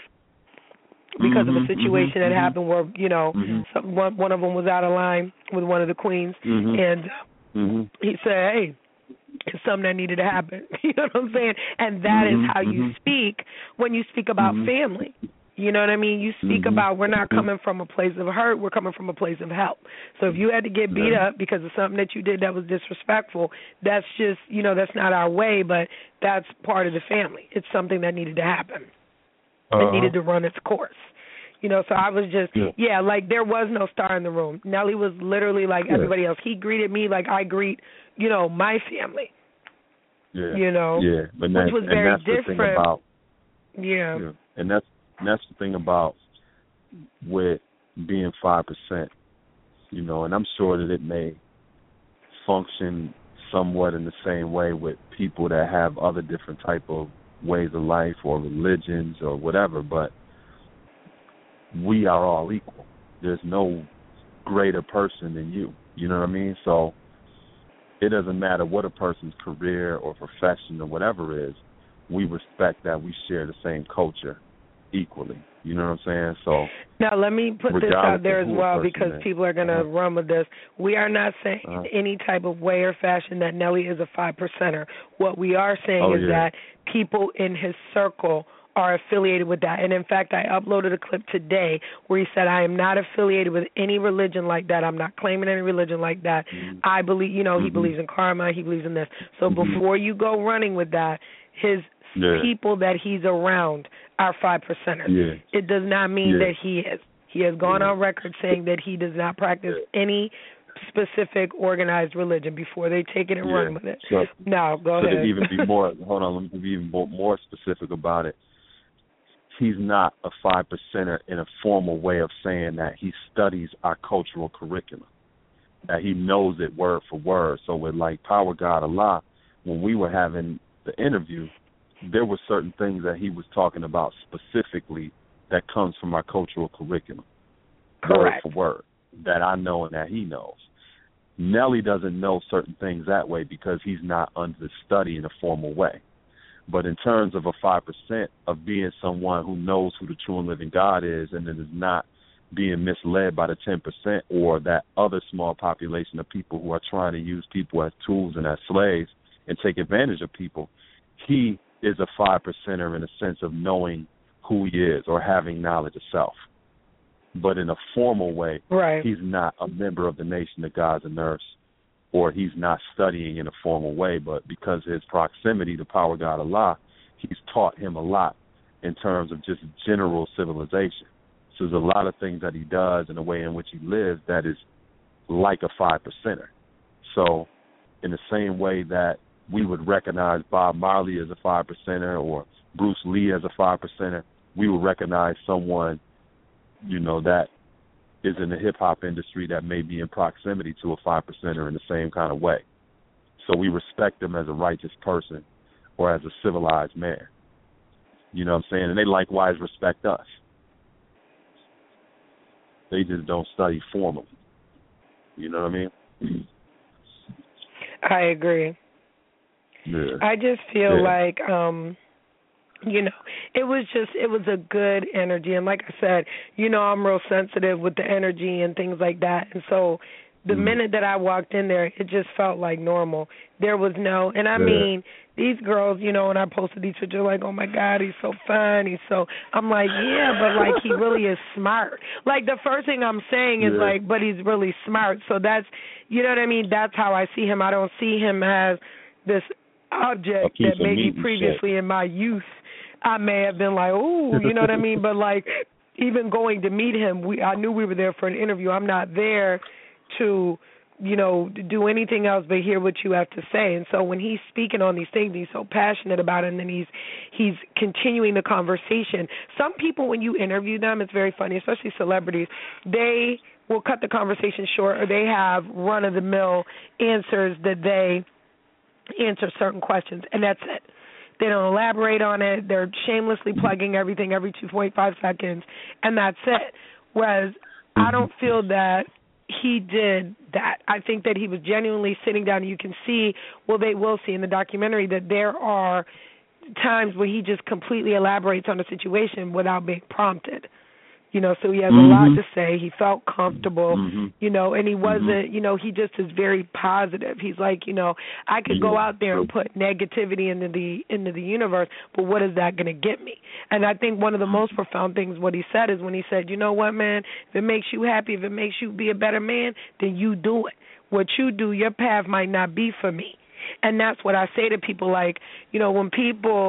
because mm-hmm, of a situation mm-hmm, that happened where, you know, mm-hmm. some, one, one of them was out of line with one of the queens. Mm-hmm. And mm-hmm. he said, hey, it's something that needed to happen. You know what I'm saying? And that mm-hmm, is how mm-hmm. you speak when you speak about mm-hmm. family. You know what I mean? You speak mm-hmm. about we're not coming from a place of hurt, we're coming from a place of help. So if you had to get beat up because of something that you did that was disrespectful, that's just, you know, that's not our way, but that's part of the family. It's something that needed to happen. Uh-huh. It needed to run its course. You know, so I was just, yeah. yeah, like there was no star in the room. Nelly was literally like yeah. everybody else. He greeted me like I greet, you know, my family. Yeah. You know, yeah, but which was very and that's different. The thing about, yeah. yeah, and that's and that's the thing about with being five percent. You know, and I'm sure that it may function somewhat in the same way with people that have other different type of ways of life or religions or whatever, but we are all equal. There's no greater person than you. You know what I mean? So it doesn't matter what a person's career or profession or whatever is, we respect that we share the same culture equally. You know what I'm saying? So now let me put this out there as well because is. people are going to uh-huh. run with this. We are not saying uh-huh. in any type of way or fashion that Nelly is a five percenter. What we are saying oh, is yeah. that people in his circle are affiliated with that. And in fact, I uploaded a clip today where he said, I am not affiliated with any religion like that. I'm not claiming any religion like that. Mm-hmm. I believe, you know, mm-hmm. he believes in karma. He believes in this. So mm-hmm. before you go running with that, his yeah. people that he's around are five percenters. Yeah. It does not mean yeah. that he is. He has gone yeah. on record saying that he does not practice yeah. any specific organized religion before they take it and yeah. run with it. So, now, go so ahead. to even be more, hold on, let me be even more specific about it. He's not a five percenter in a formal way of saying that he studies our cultural curriculum, that he knows it word for word. So with like Power God Allah, when we were having the interview, there were certain things that he was talking about specifically that comes from our cultural curriculum, Correct. word for word, that I know and that he knows. Nelly doesn't know certain things that way because he's not under study in a formal way. But in terms of a five percent of being someone who knows who the true and living God is and then is not being misled by the ten percent or that other small population of people who are trying to use people as tools and as slaves and take advantage of people, he is a five percenter in a sense of knowing who he is or having knowledge of self. But in a formal way, right. he's not a member of the nation of God's and earth, or he's not studying in a formal way, but because of his proximity to Power God Allah, he's taught him a lot in terms of just general civilization. So there's a lot of things that he does and the way in which he lives that is like a five percenter. So in the same way that we would recognize Bob Marley as a five percenter or Bruce Lee as a five percenter, we would recognize someone, you know, that is in the hip-hop industry that may be in proximity to a five percenter in the same kind of way. So we respect them as a righteous person or as a civilized man. You know what I'm saying? And they likewise respect us. They just don't study formally. You know what I mean? I agree. Yeah. I just feel yeah. like, um, you know, it was just, it was a good energy. And like I said, you know, I'm real sensitive with the energy and things like that. And so the mm. minute that I walked in there, it just felt like normal. There was no, and I yeah. mean, these girls, you know, when I posted these pictures, like, oh, my God, he's so fun. He's so, I'm like, yeah, but, like, he really is smart. Like, the first thing I'm saying is, yeah. like, but he's really smart. So that's, you know what I mean? That's how I see him. I don't see him as this object that maybe previously shit. in my youth I may have been like, ooh, you know what I mean? But, like, even going to meet him, we I knew we were there for an interview. I'm not there to, you know, do anything else but hear what you have to say. And so when he's speaking on these things, he's so passionate about it, and then he's he's continuing the conversation. Some people, when you interview them, it's very funny, especially celebrities, they will cut the conversation short, or they have run-of-the-mill answers that they answer certain questions, and that's it. They don't elaborate on it. They're shamelessly plugging everything every two point five seconds, and that's it. Whereas I don't feel that he did that. I think that he was genuinely sitting down, and you can see, well, they will see in the documentary that there are times where he just completely elaborates on the situation without being prompted. You know, so he has mm-hmm. a lot to say. He felt comfortable, mm-hmm. you know, and he wasn't, mm-hmm. you know, he just is very positive. He's like, you know, I could yeah. go out there and put negativity into the into the universe, but what is that going to get me? And I think one of the most profound things what he said is when he said, you know what, man, if it makes you happy, if it makes you be a better man, then you do it. What you do, your path might not be for me. And that's what I say to people, like, you know, when people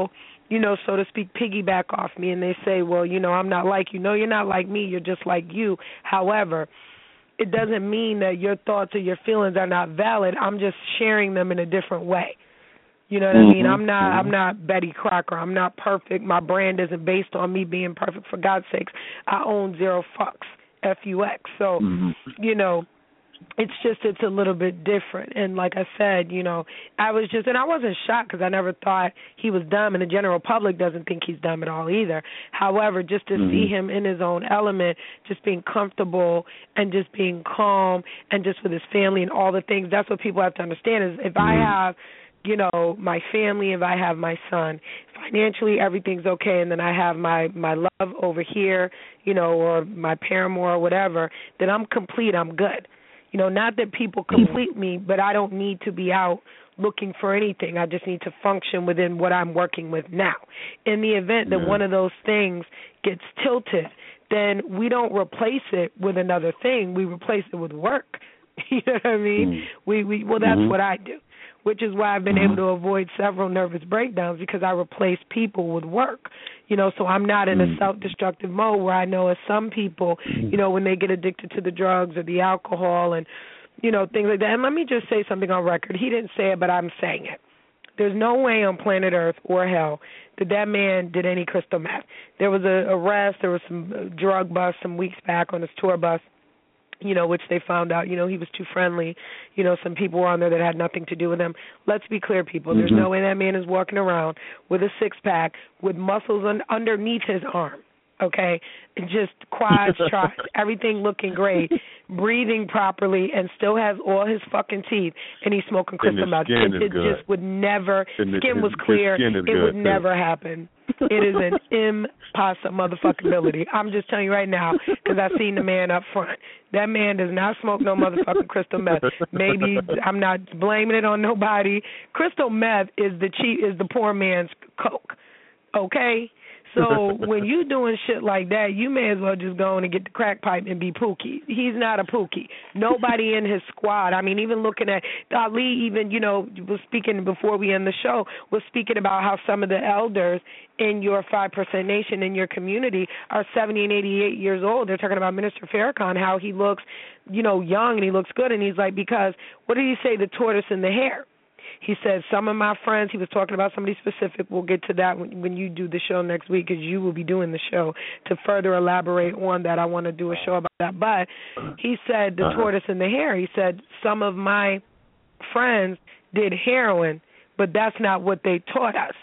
you know, so to speak, piggyback off me, and they say, well, you know, I'm not like you. No, you're not like me. You're just like you. However, it doesn't mean that your thoughts or your feelings are not valid. I'm just sharing them in a different way. You know what mm-hmm. I mean? I'm not mm-hmm. I'm not Betty Crocker. I'm not perfect. My brand isn't based on me being perfect. For God's sakes, I own zero fucks, F U X. So, mm-hmm. you know, it's just it's a little bit different. And like I said, you know, I was just, and I wasn't shocked because I never thought he was dumb, and the general public doesn't think he's dumb at all either. However, just to mm-hmm. see him in his own element, just being comfortable and just being calm and just with his family and all the things, that's what people have to understand is if mm-hmm. I have, you know, my family, if I have my son, financially everything's okay, and then I have my, my love over here, you know, or my paramour or whatever, then I'm complete, I'm good. You know, not that people complete me, but I don't need to be out looking for anything. I just need to function within what I'm working with now. In the event that yeah. one of those things gets tilted, then we don't replace it with another thing. We replace it with work. You know what I mean? Mm. We, we well, that's mm-hmm. what I do, which is why I've been mm-hmm. able to avoid several nervous breakdowns because I replace people with work. You know, so I'm not in a self-destructive mode where I know as some people, you know, when they get addicted to the drugs or the alcohol and, you know, things like that. And let me just say something on record. He didn't say it, but I'm saying it. There's no way on planet Earth or hell that that man did any crystal meth. There was a arrest. There was some drug bust some weeks back on his tour bus, you know, which they found out, you know, he was too friendly. You know, some people were on there that had nothing to do with him. Let's be clear, people. Mm-hmm. There's no way that man is walking around with a six-pack with muscles un- underneath his arm, okay, and just quads, triceps, everything looking great, breathing properly, and still has all his fucking teeth, and he's smoking crystal meth. It, it just would never, and skin was clear, skin it would too. never happen. It is an impossible motherfuckability. I'm just telling you right now because I've seen the man up front. That man does not smoke no motherfucking crystal meth. Maybe I'm not blaming it on nobody. Crystal meth is the cheap, is the poor man's coke. Okay? So when you doing shit like that, you may as well just go on and get the crack pipe and be Pookie. He's not a Pookie. Nobody in his squad. I mean, even looking at Ali, even, you know, was speaking before we end the show, was speaking about how some of the elders in your five percent Nation, in your community, are seventy and eighty-eight years old. They're talking about Minister Farrakhan, how he looks, you know, young and he looks good. And he's like, because, what did he say, the tortoise and the hare? He said, some of my friends, he was talking about somebody specific. We'll get to that when, when you do the show next week because you will be doing the show to further elaborate on that. I want to do a show about that. But he said the uh-huh. tortoise and the hare. He said some of my friends did heroin, but that's not what they taught us.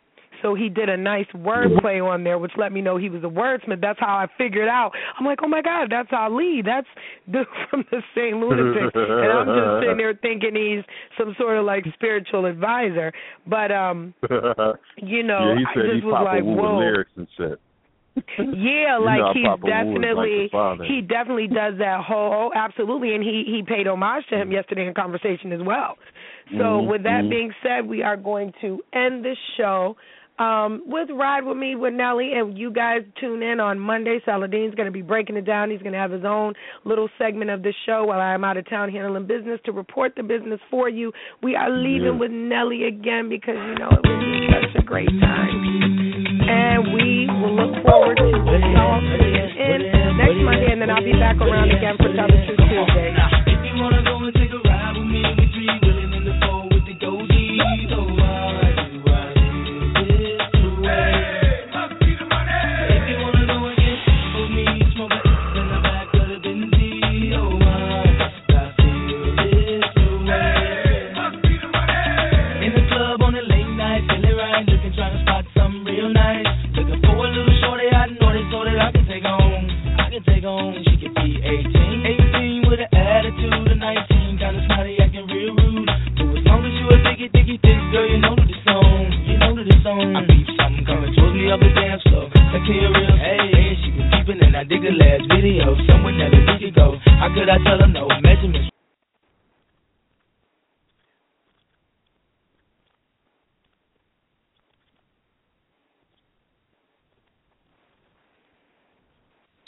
So he did a nice wordplay on there, which let me know he was a wordsmith. That's how I figured out. I'm like, oh, my God, that's Ali. That's dude from the Saint Lunatic. And I'm just sitting there thinking he's some sort of, like, spiritual advisor. But, um, you know, yeah, he said I just he was like, whoa. Lyrics and shit. Yeah, you like know, he's Papa definitely, like he definitely does that whole, oh, absolutely, and he, he paid homage to him yesterday in conversation as well. So mm-hmm. with that being said, we are going to end this show Um, with Ride With Me with Nelly, and you guys tune in on Monday. Saladin's going to be breaking it down. He's going to have his own little segment of the show while I am out of town handling business to report the business for you. We are leaving yeah. with Nelly again because, you know, it was just such a great time. And we will look forward to the show in next Monday, and then I'll be back around again for Tell the Truth Tuesday. If you want to go and take a ride with me, we three willing in the fall with the goatee. So ride, ride. She could be eighteen, eighteen with an attitude of nineteen, kinda snotty, acting real rude. But as long as you a diggy, diggy, thick girl, you know that the song, you know that the song. I beat something coming towards me up the dance floor. Like here real, hey, hey, she was peeping and I dig the last video. Somewhere never we could go. How could I tell her no measurements?